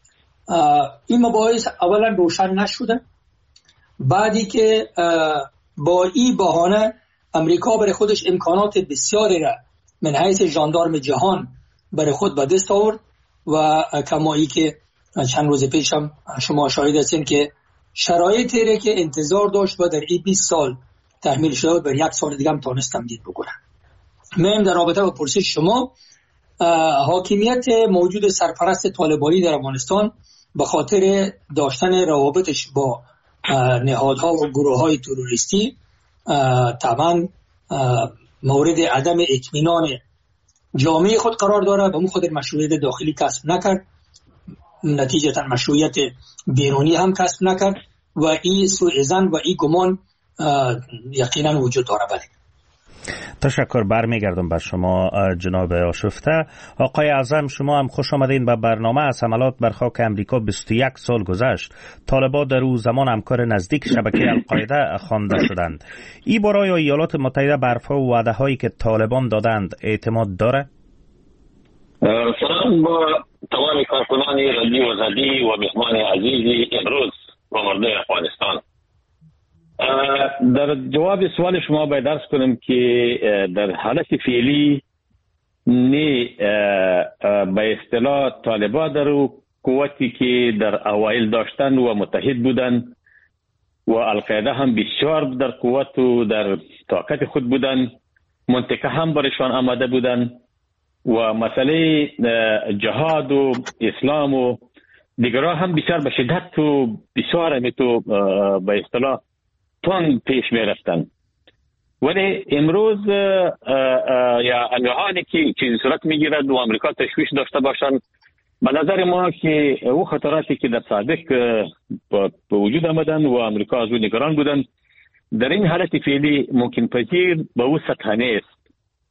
این مباحث اولا روشن نشده، بعدی که با این بهانه امریکا برای خودش امکانات بسیاری را من حیث ژاندارم جهان برای خود به دست آورد و کمایی که چند روز پیشم شما شاهد هستین که شرایطی را که انتظار داشت و در این 20 سال تحمیل شده بر 1 سال دیگه هم تانستم دید بکنم. من در رابطه با پرسش شما، حاکمیت موجود سرپرست طالبانی در افغانستان به خاطر داشتن روابطش با نهادها و گروه های تروریستی طبعا مورد عدم اطمینان جامعه خود قرار داره و اون خود مشروعیت داخلی کسب نکرد، نتیجتا مشروعیت بیرونی هم کسب نکرد و این سوء ظن و این گمان یقینا وجود داره. بله. تشکر. برمیگردم به شما جناب آشفته. آقای اعظم، شما هم خوش آمدین به برنامه. از حملات بر خاک امریکا 21 سال گذشت. طالبان در او زمان همکار نزدیک شبکه القاعده خوانده شدند. این برای ایالات متحده بر حرفها و وعده هایی که طالبان دادند اعتماد داره؟ سلام با تمام کارکنان رادیو آزادی و مهمان عزیزی امروز و مردم افغانستان. در جواب سوال شما باید عرض کنم که در حالت فعلی نه به اصطلاح طالبان در قوتی که در اوایل داشتن و متحد بودن و القاعده هم بسیار در قوت و در طاقت خود بودن، منطقه هم برشان آماده بودن و مسئله جهاد و اسلام و دیگرها هم بسیار به شدت و بسیار به اصطلاح تند پیش می رفتن. ولی امروز یا الهانی که چیزی صورت می گیرد و امریکا تشویش داشته باشند، به نظر ما که او خطراتی که در سابق به وجود آمدن و امریکا از او نگران بودن در این حالت فعلی ممکن پذیر به او سطح نیست.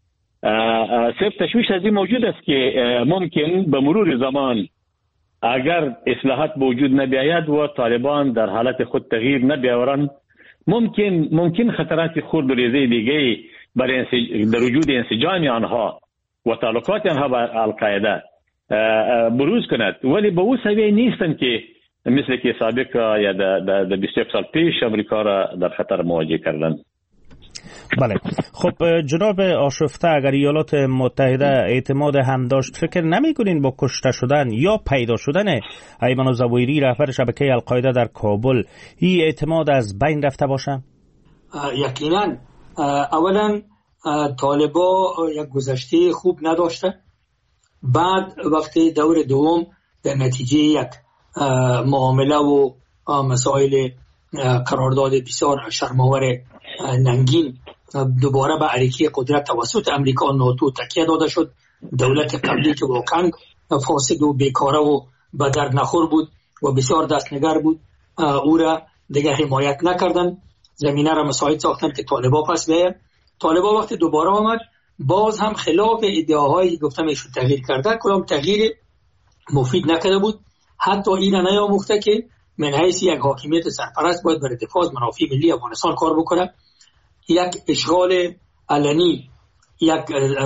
صرف تشویش از این موجود است که ممکن به مرور زمان اگر اصلاحات به وجود نبیاید و طالبان در حالت خود تغییر نبیاورند، ممکن خطرات خرد و ریزه دیگه برای در وجود انسجام آنها و تعلقات آنها با القاعده بروز کند. ولی به او سویه نیستن که مثل که سابق یا در 21 سال پیش امریکا را در خطر مواجه کردن. بله. خب جناب آشفته، اگر ایالات متحده اعتماد هم داشت، فکر نمی کنین با کشته شدن یا پیدا شدن ایمن الزواهری رهبر شبکه القاعده در کابل این اعتماد از بین رفته باشه؟ یقینا. اولا طالبا یک گذشته خوب نداشته. بعد وقتی دور دوم در نتیجه یک معامله و مسائل قرارداد بسیار شرم‌آور ننگین دوباره به عریکی قدرت توسط امریکا و ناتو تکیه داده شد. دولت قبلی که واقعا فاسد و بیکاره و به درد نخور بود و بسیار دستنگر بود، او را دیگر حمایت نکردن، زمینه را مساعد ساختن که طالبا پس بیاید. طالبا وقتی دوباره آمد باز هم خلاف ادعاهایی گفتم ایشون تغییر کرده، کدام تغییر مفید نکرده بود. حتی این را نیاموخته که من حیث یک حاکمیت سرپرست باید برای دفاع از منافع ملی افغانستان کار بکنه. یک اشغال علنی، یک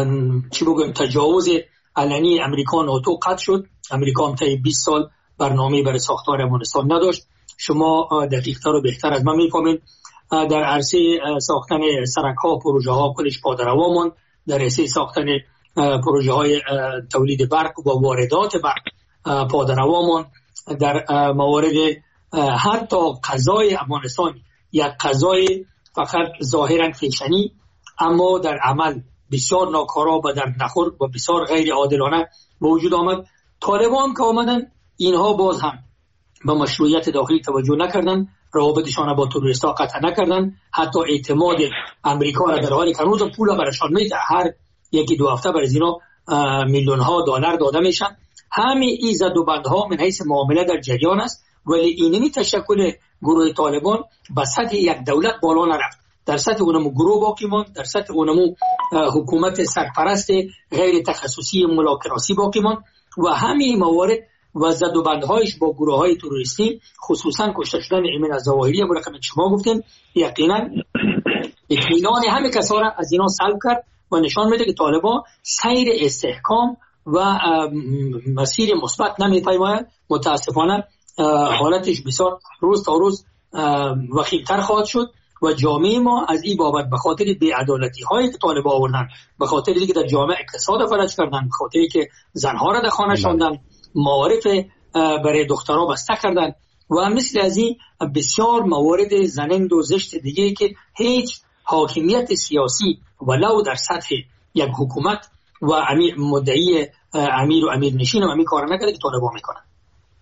تجاوز علنی امریکا ناتو قطع شد. امریکا هم طی 20 سال برنامه برای ساختار افغانستان نداشت. شما دقیق‌تر و بهتر از من می‌فهمید. در عرصه ساختن سرک‌ها، پروژه‌ها کلش پادروا ماند. در عرصه ساختن پروژه‌های تولید برق و واردات برق پادروا ماند. در موارد حتی قضای افغانستان، یک قضای فقط ظاهرا فیشنی اما در عمل بسیار ناکارا و در نخور و بسیار غیر عادلانه وجود آمد. طالبان که آمدن اینها باز هم به مشروعیت داخلی توجه نکردن، روابطشان با تروریستا قطع نکردن، حتی اعتماد امریکا را در حالی که هنوز پول برشان میده، هر یکی دو هفته برای اینا میلیون ها دلار داده میشن. همین این زد و بندها من حیث معامله در جریان است، ولی اینمی تشکل گروه طالبان به سطح یک دولت بالا نرفت. در سطح اونمو گروه باقی ماند، در سطح اونمو حکومت سرپرست غیر تخصصی ملاکراسی باقی ماند و همین موارد و زد و بندهایش با گروه های تروریستی، خصوصا کشته شدن ایمن الزواهری و رقم شما گفتین، یقینا اطمینان همه کسا را از اینا سلب کرد و نشان میده که طالبان سیر استحکام و مسیر مثبت نمیپیماید. متاسفانه حالتش بسیار روز تا روز وخیم‌تر خواهد شد و جامعه ما از این بابت به خاطر بی‌عدالتی هایی که طالبان آوردن، به خاطر اینکه در جامعه اقتصاد فلج کردن، به خاطر اینکه زنها را در خانه شاندن، معارف برای دخترها بسته کردن و مثل از این بسیار موارد زنند و زشت دیگه که هیچ حاکمیت سیاسی ولو در سطح یک حکومت و مدعی امیر و امیر نشین و امیر کار نکرده که طالبان میکنن.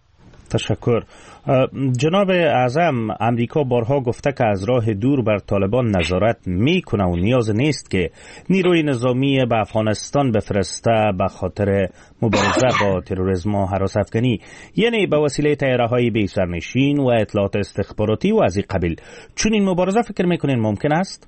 تشکر. جناب اعظم، امریکا بارها گفته که از راه دور بر طالبان نظارت میکنه و نیاز نیست که نیروی نظامی به افغانستان بفرسته به خاطر مبارزه با تروریسم و هراس افغانی، یعنی به وسیله طیاره‌های بی سرنشین و اطلاعات استخباراتی و از این قبیل. چون این مبارزه فکر میکنین ممکن است؟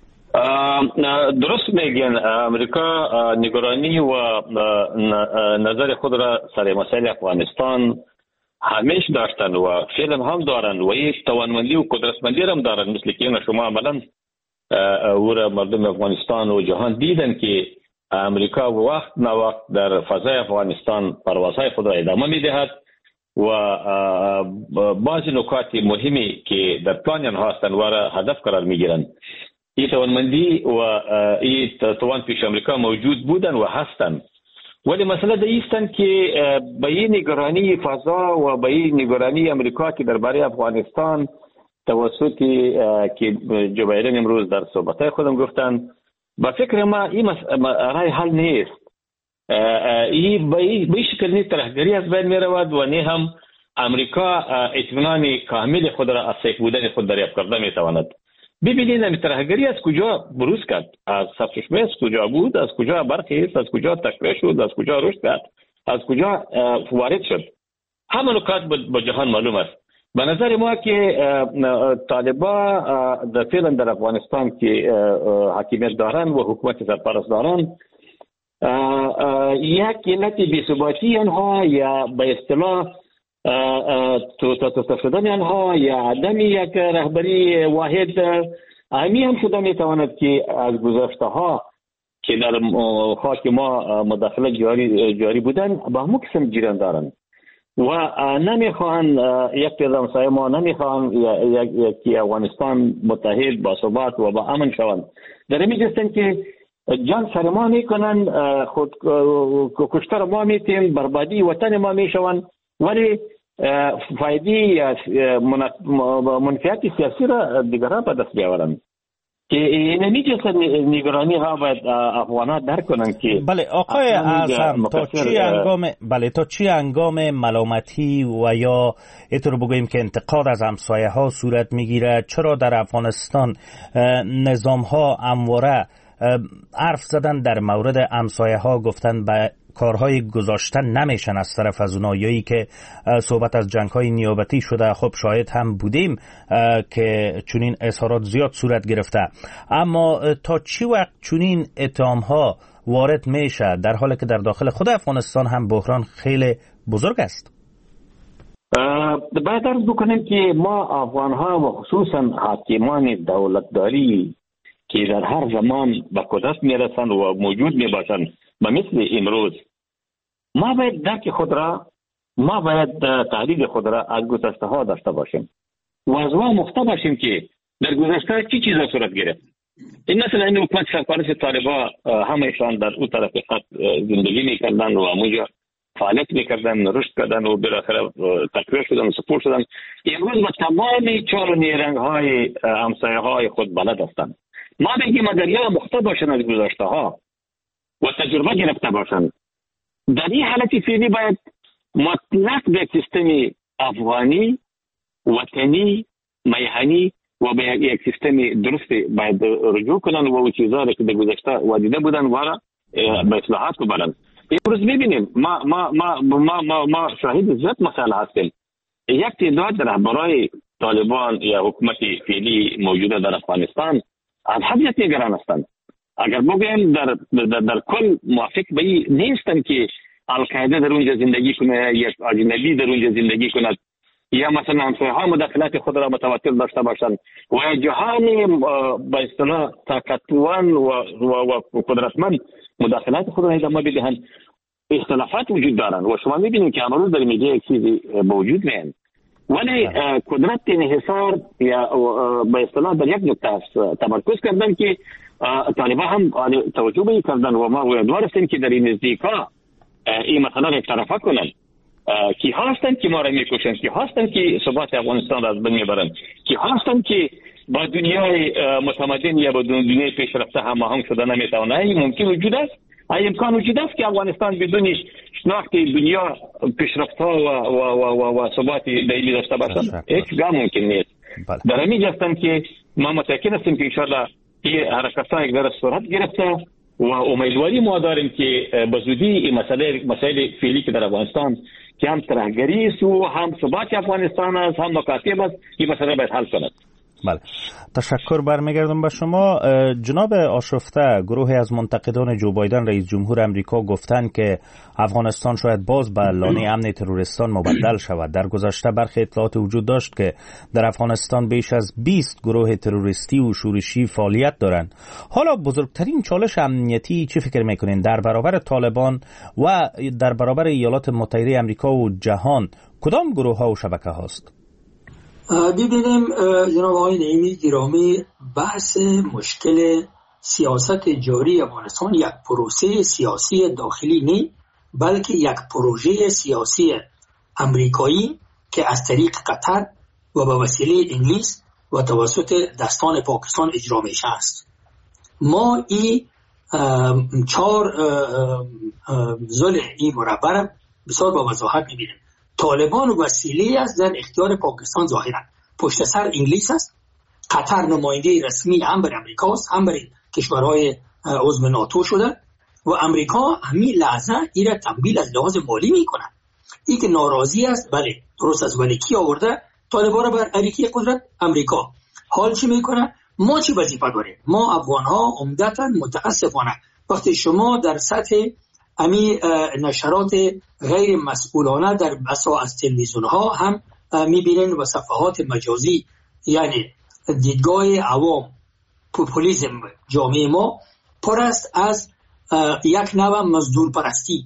درست میگن. امریکا نگرانی و نظر خود را سر مسائل افغانستان همیشه داشتن و فعلا هم دارن و یک توانمندی و قدرتمندی هم دارن، مثل که شما عملا مردم افغانستان و جهان دیدن که امریکا وقت نه وقت در فضای افغانستان پروازهای خود را ادامه میدهد و بعضی نکات مهمی که در پلان آنها هستند و را هدف قرار میگیرند. این توانمندی و این توان پیش امریکا موجود بودن و هستند، ولی مسئله در ایستن که به این نگرانی فضا و به این نگرانی امریکا که درباره افغانستان توسط که جو بایدن امروز در صحبتهای خودم گفتن، به فکر ما این رای حل نیست. این به این شکل نیست ترهگری از بین می رود و نه هم امریکا اطمینان کامل خود را از صحیح بودن خود دریافت کرده می تواند. ببینید ترهگری از کجا بروز کرد، از سرچشمه از کجا بود، از کجا برخیست، از کجا تقویه شد، از کجا رشد کرد، از کجا وارد شد. همه نکات به جهان معلوم است. به نظر ما که طالبان در فعلا در افغانستان که حاکمیت دارن و حکومت سرپرست دارن، یک علت بی‌ثباتی آنها یا به اصطلاح توسعه شدن آنها یا عدم یک رهبری واحد امی هم شده میتواند که از گذشته ها که در خاک ما مداخله جاری بودن با همون قسم جریان دارند و نمیخوان یک همسایه ما نمیخوان یک افغانستان متحد با ثبات و با امن شوند. در این جستن که جان سر ما میکنن، خود کشتار ما میتیم، بربادی وطن ما میشوند، ولی فایده منفعت سیاسی را دیگران به دست بیاورند که نمیشه نگرانی ها باید افغان ها درک کنند که بله آقای اعظم تا چی انگام ملامتی و یا اینطور بگوییم که انتقاد از همسایه ها صورت میگیره؟ چرا در افغانستان نظام ها همواره حرف زدن در مورد همسایه ها، گفتن به کارهای گذاشتن نمیشن از طرف از اونایی که صحبت از جنگ‌های نیابتی شده؟ خب شاید هم بودیم که چنین اظهارات زیاد صورت گرفته، اما تا چی وقت چنین اتهام‌ها وارد میشه در حالی که در داخل خود افغانستان هم بحران خیلی بزرگ است؟ باید عرض بکنیم که ما افغان‌ها و خصوصا حاکمان دولتداری که در هر زمان به قدرت میرسند و موجود میباشند و مثل امروز، ما باید درک خود را، ما باید تحلیل خود را از گذشته ها داشته باشیم و از ما مخته باشیم که در گذشته چی چیزا صورت گرفت. این مثلا این حکومت سرپرست طالبان همهشان در اون طرف خط زندگی میکردن و همونجا فعالیت میکردن، رشد کردن و بالاخره تقویه شدن و سپور شدن. امروز با تمام چهار نیرنگ های همسایه های خود بلد هستند. ما بگیم اگر یا مخته باشن از گذشته ها و تجربه گرفته باشند، در این حالت فعلی باید مطلق به سیستم افغانی، وطنی، میهنی و به یک سیستم درست باید رجوع کنن و اون چیزها که در گذشته وادیده بودن و به اصلاحات ببرن. امروز میبینیم ما شاهد زیاد مسائل هستیم. یک تعداد رهبرای طالبان یا حکومت فعلی موجوده در افغانستان از حیثیت نگران هستند. اگر بگویم در کل موافق به این نیستن که القاعده در اونجا زندگی کنه، یک اجنبی در اونجا زندگی کند، یا مثلا همسایه‌ها مداخلات خود را متواتر داشته باشند و جهان به اصطلاح طاقتور و قدرتمند مداخلات خود را ادامه بدهند. اختلافات وجود دارند و شما میبینید که امروز در میدیا یک چیزی موجود نیست، ولی قدرت انحصار یا به اصطلاح در یک نقطه تمرکز کردن که طالبان هم توجه به کردن و ما امیدوار هستیم که در این نزدیکا این مسئله را یک طرفه کنند. کی هستند که ما را میکشند، کی هستند که ثبات افغانستان را از بین میبرند، کی هستند که با دنیای متمدن یا با دنیای پیشرفته هماهنگ شده نمیتوانند. این ممکن وجود است امکان وجود است که افغانستان بدون شناخت دنیا پیشرفت‌ها و ثبات دائمی داشته باشد؟ هیچ گام ممکن نیست. در همین هستم که ما متأکد هستیم که انشاءالله این حرکت‌ها یک ذره صورت گرفته و امیدواری ما داریم که به زودی این مسائل فعلی که در افغانستان که هم ترهگری است و هم ثبات افغانستان است هم مکاتب است این مسئله باید حل کند. بله، تشکر. برمیگردم به شما جناب آشفته. گروهی از منتقدان جو بایدن رئیس جمهور امریکا گفتند که افغانستان شاید باز به لانه امن تروریستان مبدل شود. در گذشته برخی اطلاعات وجود داشت که در افغانستان بیش از 20 گروه تروریستی و شورشی فعالیت دارند. حالا بزرگترین چالش امنیتی چی فکر میکنین در برابر طالبان و در برابر ایالات متحده امریکا و جهان کدام گروه ها و شبکه هاست؟ ببینیم جناب آقای نعیمی گرامی، بحث مشکل سیاست جاری افغانستان یک پروسه سیاسی داخلی نیست، بلکه یک پروژه سیاسی امریکایی که از طریق قطر و به وسیله انگلیس و توسط دستان پاکستان اجرا میشه است. ما این 4 زل این مربع بسیار با وضاحت میبینیم. طالبان وسیله است در اختیار پاکستان ظاهرا، پشت سر انگلیس است. قطر نماینده رسمی هم بر امریکا است، هم بر کشورهای عضو ناتو شده و امریکا همین لحظه این را تمویل از لحاظ مالی میکنه. این که ناراضی است، بله درست است، ولی کی آورده طالبان را بر اریکی قدرت؟ امریکا. حال چی میکنه؟ ما چی وظیفه داریم؟ ما افغان ها عمدتا متاسفانه وقتی شما در سطح امی نشرات غیر مسئولانه در بسا از تلویزیون ها هم میبینن و صفحات مجازی، یعنی دیدگاه عوام، پوپولیسم جامعه ما پر است از یک نوع مزدور پرستی.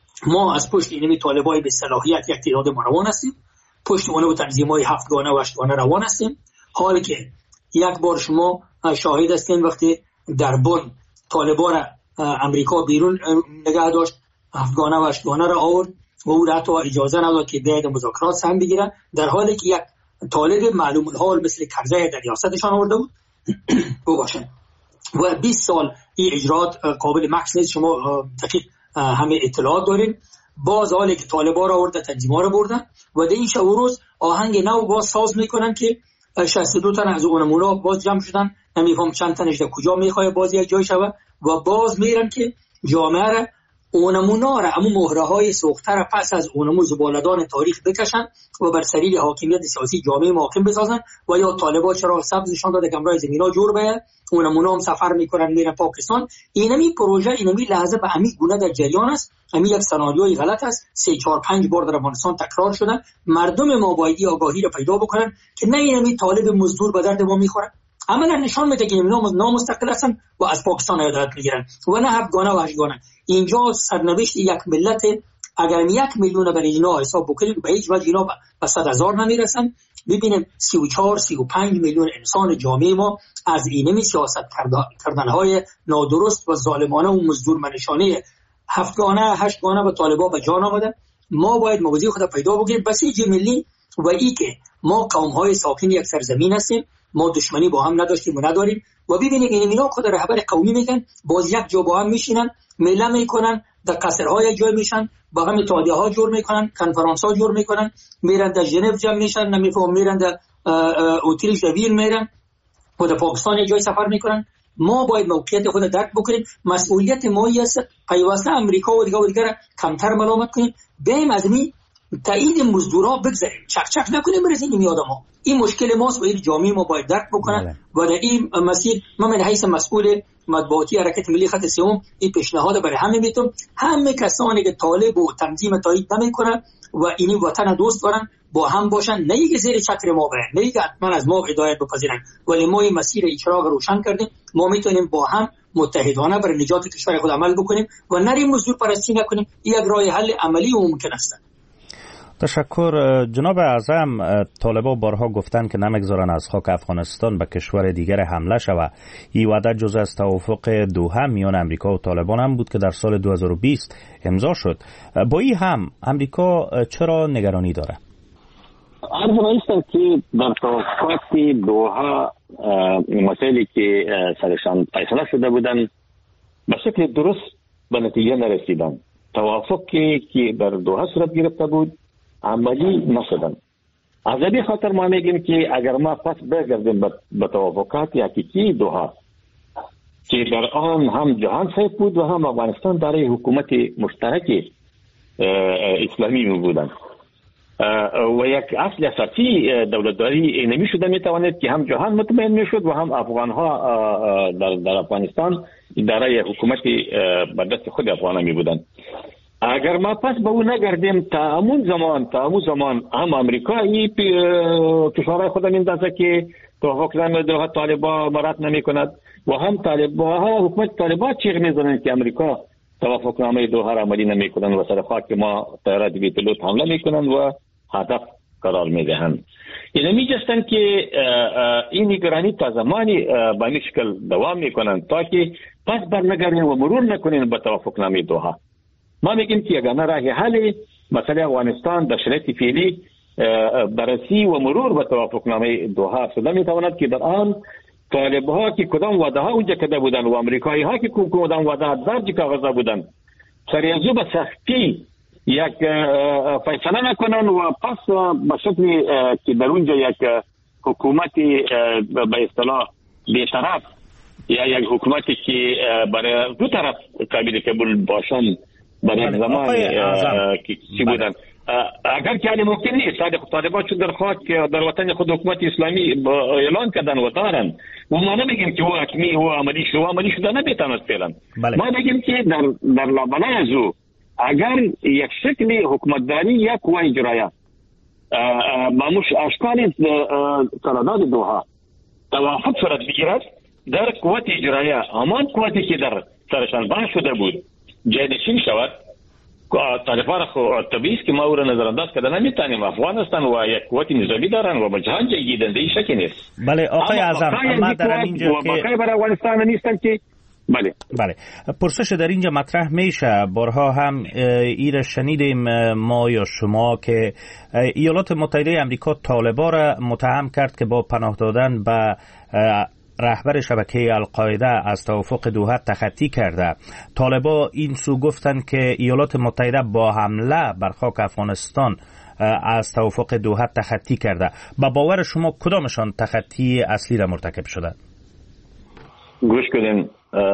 ما از پشت اینمی طالبای به صلاحیت یک تعداد ما روان هستیم، پشت اونو تنظیم‌های 7 گانه و 8 گانه روان هستیم. حالی که یک بار شما شاهد هستین وقتی در بن طالبان امریکا بیرون نگاه داشت، 7 گانه و 8 گانه را آورد و او را حتی اجازه نداد که بیاید مذاکرات هم بگیرن، در حالی که یک طالب معلوم الحال مثل کرزی در ریاستشان آورده بود باشن و 20 سال این اجرات قابل مکس نیست. شما دقیق همه اطلاعات دارین. باز حالی که طالبان را آورده تنظیم‌ها را بردن و در این شب و روز آهنگ نو باز ساز میکنن که 62 تن از اونمونا باز جمع شدن، نمیفهم چند تنش در کجا میخواه باز یک جای شوه و باز میرن که جامعه را اونمونا را امو مهره‌های سوخته را پس از اونمو زبالدان تاریخ بکشن و بر سریل حاکمیت سیاسی جامعه محاکم بسازن و یا طالبان چرا سبزشان داده که امرای زمینا جور باید اونمونا هم سفر میکنن میرن پاکستان. اینمی پروژه اینمی لحظه به امی گونه در جریان است. امی یک سناریوی غلط است، 3 4 5 بار در افغانستان تکرار شده. مردم ما باید آگاهی را پیدا بکنن که نه اینمی طالب مزدور به درد ما میخوره، عملا نشان میده که اینا نامستقل هستن و از پاکستان ایادت میگیرن و نه 7 گانه و 8 گانه. اینجا سرنوشت یک ملت اگر 1 میلیون برای اینا حساب بکنیم به هیچ وجه اینا به 100,000 نمیرسن. ببینیم 34 35 میلیون انسان جامعه ما از اینمی سیاست کردنهای نادرست و ظالمانه و مزدور منشانه 7 گانه 8 گانه و طالبان به جان آمده. ما باید موضوع خود پیدا بگیریم بسیج ملی و ای که ما قوم‌های ساکن یک سرزمین هستیم، ما دشمنی با هم نداشتیم و نداریم و ببینید اینا خود رهبر قومی میگن باز یک جا با هم میشینن میله میکنن در قصرهای جای میشن با هم اتحادیه‌ها جور میکنن کنفرانس‌ها جور میکنن میرن در ژنو جمع میشن نمیفهم میرن در اتریش ویل میرن و در پاکستان جای سفر میکنن. ما باید موقعیت خود درک بکنیم. مسئولیت ما است پیوسته امریکا و دیگر کمتر ملامت کنیم، بریم از این تایید مزدورا بگذاریم، چک نکنیم برسیم این آدما. این مشکل ماست و این جامعه ما باید درک بکنن و در این مسیر من حیث مسئول مطبوعاتی حرکت ملی خط سوم این پیشنهاد برای همه میتونم، همه کسانی که طالب و تنظیم تایید نمیکنن و این وطن دوست دارن با هم باشن، نه اینکه زیر چتر ما برن، نه اینکه حتما از ما هدایت بپذیرن، ولی ما این مسیر اجراق روشن کردیم. ما میتونیم با هم متحدانه برای نجات کشور خود عمل بکنیم و نریم مزدور پرستی نکنیم. این یک راه حل عملی و ممکن است. تشکر. جناب اعظم، طالبان بارها گفتند که نمیگذارن از خاک افغانستان به کشور دیگر حمله شود. این وعده جزء از توافق دوحه میان امریکا و طالبان هم بود که در سال 2020 امضا شد. با این هم امریکا چرا نگرانی داره؟ عرض می‌کنم که در توافقات دوحه مسائلی که سرشان فیصله شده بودن به شکل درست به نتیجه نرسیدن. توافقی که در دوحه صورت گرفته بود عملی نشدن. از این خاطر ما میگیم که اگر ما پس برگردیم به توافقات حقیقی دوحه که در آن هم جهان صاحب بود و هم افغانستان برای حکومت مشترک اسلامی بودند و یک اصل اساسی دولتداری نمیشد میتواند که هم جهان مطمئن میشد و هم افغان ها در افغانستان اداره حکومت به دست خود افغان می بودند. اگر ما پس به اون نگردیم تا همون زمان هم امریکایی کشورهای خود میندازه که توافق دوحه طالبان مراد نمی کند و هم حکومت طالبان چیغ میزنند که امریکا توافقنامه دوحه را عملی نمی کنند و سر خاک ما طیارات بی پیلوت حمله می کنند و هدف قرار می دهند. این میجستند که این نگرانی تا زمانی به این شکل دوام می کنند تا که پس برنگردیم و مرور نکنیم به توافقنامه دوحه. ما میگیم که یگانه راه حل مسئله افغانستان در شرایط فعلی بررسی و مرور به توافقنامه دوحه شده میتواند که در آن طالب‌ها که کدام وعده ها اونجا کرده بودند و امریکایی ها که کدام وعده درج کاغذ بودند سریعزو به سختی یک فیصله نکنند و پس به شکلی که در اونجا یک حکومت به اصطلاح بی‌طرف یا یک حکومتی که برای دو طرف قابل قبول باشند برای زمان که بودند. اگر که ممکن نیست طالبان چون در خاک در وطن خود حکومت اسلامی اعلان کردن و دارن و ما نمیگیم که او حکمی و عملی شده نمیتواند فعلا. ما میگیم که در لابلای از او اگر یک شکل حکومتداری یک قوه اجرایه ماموش اشکال قرارداد دوحه توافق صورت بگیرد در قوت اجرایه همان قوتی که در سرشان بحث شده بود جایگزین شود. طالبان طبیعی است که ما او را نظرانداز کردن نمیتونیم. افغانستان و یک قوت نظامی دارن و جهان جایگیدنده ای شکی نیست. بله آقای اعظم ما در اینجا که بقای برای افغانستان نیستن که بله پرسش در اینجا مطرح میشه. بارها هم ایره شنیدیم ما یا شما که ایالات متحده امریکا طالبان را متهم کرد که با پناه دادن به رهبر شبکه القاعده از توافق دوحه تخطی کرده. طالبان این سو گفتند که ایالات متحده با حمله بر خاک افغانستان از توافق دوحه تخطی کرده. با باور شما کدامشان تخطی اصلی را مرتکب شده؟ گوش کنین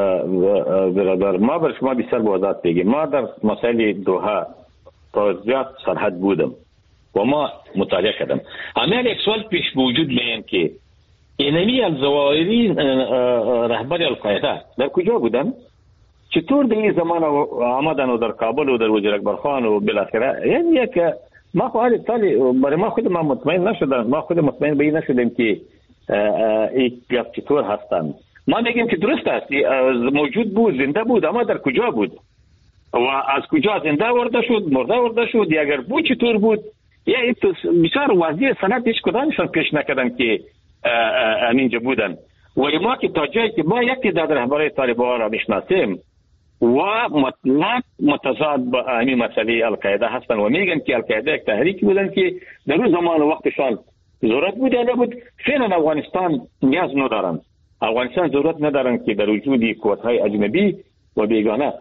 برادر، ما بر شما بسیار بوضاحت بگیم. ما در مسائل دوحه تا زیاد سرحد بودم و ما مطالعه کردم. همه یک سوال پیش وجود میاد که اینمی الزوائری رهبر القاعده در کجا بودن؟ چطور در این زمان آمدن و در کابل و در وزیر اکبر خان و بالاخره یعنی یک ما خواهد برای ما خود ما مطمئن نشدم. ما خود مطمئن به این نشدیم که این چطور هستند. ما میگیم که درست است موجود بود، زنده بود، اما در کجا بود و از کجا زنده ورده شد، مرده ورده شد، یا اگر بود چطور بود. یعنی بسیار واضح سند هیچ کدامشان پیش نکردن که اینجا بودن. ولی ما که تا جایی که ما یک تعداد رهبران طالبان را میشناسیم و مطلق متضاد با همین مسئله القاعده هستن و میگن که القاعده یک تحریکی بودن که در اون زمان و وقتشان ضرورت بود یا نبود. فعلا افغانستان نیاز ندارن. افغانستان ضرورت ندارن که در وجود قوت‌های اجنبی و بیگانه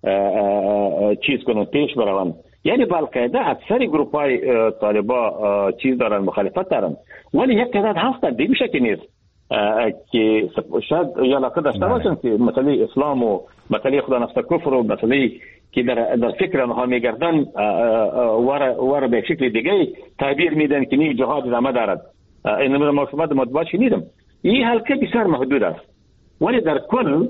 چیز کنن، پیش بروند. یعنی با القاعده اکثر گروپ‌های طالبان چیز دارن، مخالفت دارن، ولی یک تعداد هستن دیگه که نیست که شاید یا علاقه داشته باشن که مسئله اسلام و مسئله خدا نفس کفر و مسئله که در فکر آنها میگردن واره به شکل دیگه تعبیر میدن که این جهاد ادامه دارد. این ما شما در مطبوعات شنیدم. این حلقه بسیار محدود است، ولی در کل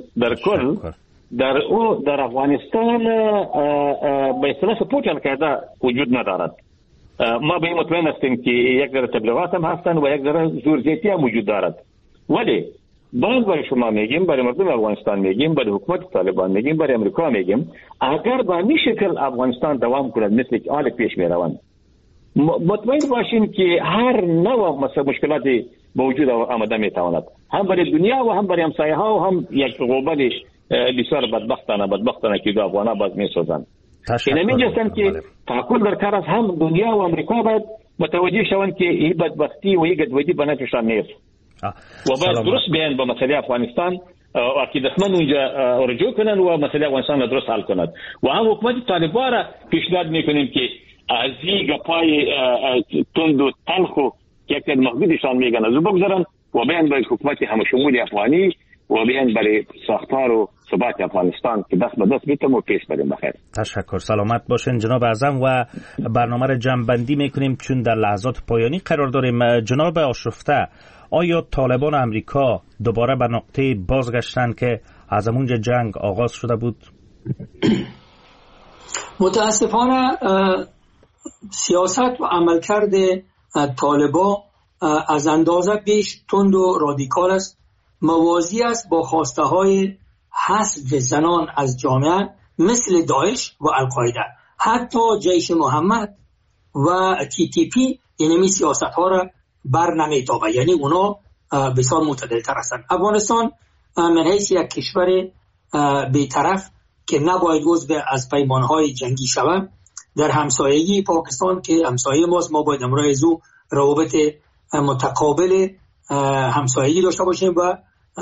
در افغانستان به اصطلاح سپورت القاعده وجود ندارد. ما به این مطمئن هستیم که یک ذره تبلیغات هم هستند و یک ذره زورزیتی هم وجود دارد. ولی باز برای شما میگیم، برای مردم افغانستان میگیم، برای حکومت طالبان میگیم، برای امریکا میگیم، اگر به این شکل افغانستان دوام کند مثل که حال پیش میروند، مطمئن باشین که هر نوع مشکلاتی به وجود آمده میتواند، هم برای دنیا و هم برای همسایه ها و هم یک غوبل بسیار بدبختانه که دو افغان ها باز میسازند. این میجستن که تحقل در کار از هم دنیا و امریکا باید متوجه شوند که این بدبختی و این گدودی به نفعشان نیست و باید درست بیان به مسئله افغانستان عقیدتمند اونجا رجوع کنن و مسئله افغانستان را درست حل کنند. و هم حکومت طالبان را پیشنهاد میکنیم که از این گپای تند و تلخ و که یک محدودشان میگن از او بگذارن و بیان به حکومت همشمول افغانی و بیان برای ساختار و ثبات افغانستان که دست به دست میتونیم و پیش بریم. بخیر. تشکر. سلامت باشین جناب اعظم و برنامه را جمع‌بندی میکنیم چون در لحظات پایانی قرار داریم. جناب آشفته، آیا طالبان امریکا دوباره به نقطه بازگشتن که از اونجا جنگ آغاز شده بود؟ متاسفانه سیاست و عملکرد طالبان از اندازه بیش تند و رادیکال است، موازی است با خواسته های حذف زنان از جامعه مثل داعش و القاعده. حتی جیش محمد و TTP اینمی سیاست ها را بر نمیتابه، یعنی اونا بسیار معتدل تر هستند. افغانستان من حیث یک کشور بی‌طرف که نباید عضو از پیمانهای جنگی شود در همسایگی پاکستان که همسایه ماست، ما باید امروز از او روابط متقابل همسایگی داشته باشیم و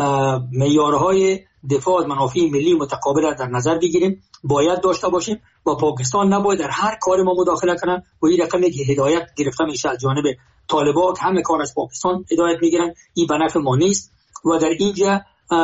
معیارهای دفاع از منافع ملی متقابل در نظر بگیریم، باید داشته باشیم و پاکستان نباید در هر کار ما مداخله کنه و این رقمی که هدایت گرفته میشه از جانب طالبان همه کار از پاکستان هدایت میگیرن، این به نفع ما نیست و در اینجا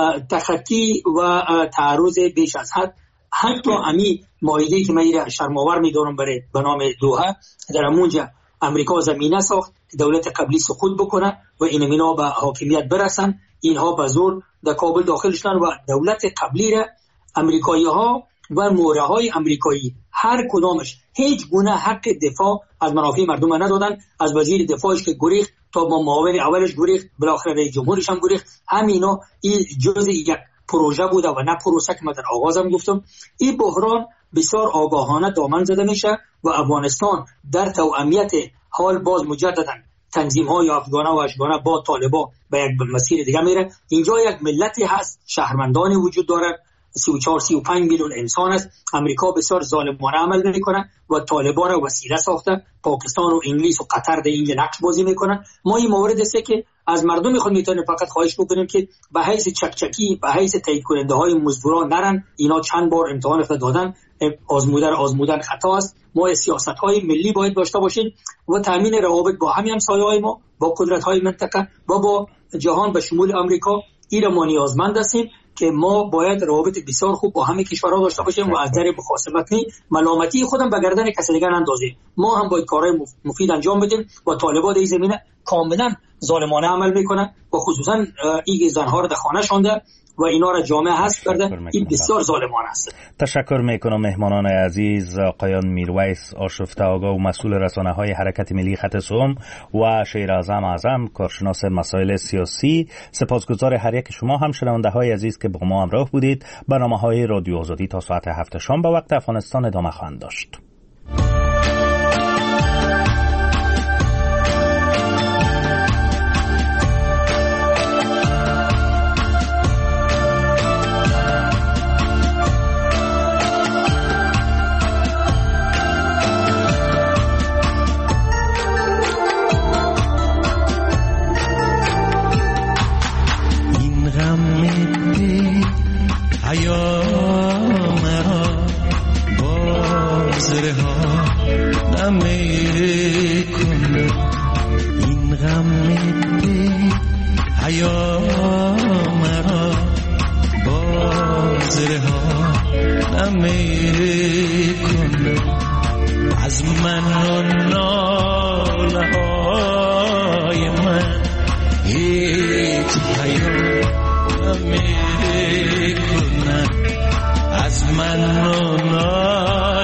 تخطی و تعرض بیش از حد، حتی امی مایده‌ای که من شرم‌آور میدونم برای به نام دوحه، در اونجا امریکا زمینه ساخت دولت قبلی سقوط بکنه و اینا به حاکمیت برسن، اینها به زور در کابل داخل شدن و دولت قبلی را امریکایی ها و موره های امریکایی هر کدامش هیچ گونه حق دفاع از منافع مردم ندادن. از وزیر دفاعش که گریخت تا با معاون اولش گریخت، بالاخره رئیس جمهورش هم گریخت. همینا این جزء یک پروژه بوده و نه پروسه که من در آغازم گفتم. این بحران بسیار آگاهانه دامن زده میشه و افغانستان در توأمیت حال باز مجددا تنظیم‌های افغانه و اشغانه با طالبان به یک مسیر دیگه میره. اینجا یک ملتی هست، شهروندانی وجود داره، 34-35 میلیون انسان است. امریکا بسیار ظالمانه عمل میکنه و طالبان را وسیله ساخته، پاکستان و انگلیس و قطر در این نقش بازی میکنن. ما این مورد است که از مردم خود میتونیم فقط خواهش بکنیم که به حیث چکچکی، به حیث تایید کننده های مزدوران نرن. اینا چند بار امتحان دادن، آزمودن خطا است. ما سیاست های ملی باید داشته باشیم و تامین روابط با همین همسایه‌های ما، با قدرت های منطقه و با جهان به شمول آمریکا. این ما نیازمند هستیم که ما باید روابط بسیار خوب با همه کشورها داشته باشیم و از در مخاصمت ملامتی خودم به گردن کسی دیگر نندازیم. ما هم باید کارهای مفید انجام بدیم و طالبان در این زمینه کاملا ظالمانه عمل میکنن و خصوصا این زنها رو در خانه شونده و اینا را جامعه حذف کرده. این بسیار ظالمانه است. تشکر میکنم مهمانان عزیز، آقایان میرویس آشفته آگاه و مسئول رسانه‌های حرکت ملی خط سوم و شیراعظم اعظم کارشناس مسائل سیاسی. سپاسگزار هر یک شما هم شنونده‌های عزیز که با ما همراه بودید. برنامه‌های رادیو آزادی تا ساعت 7 شام به وقت افغانستان ادامه خواهند داشت. از من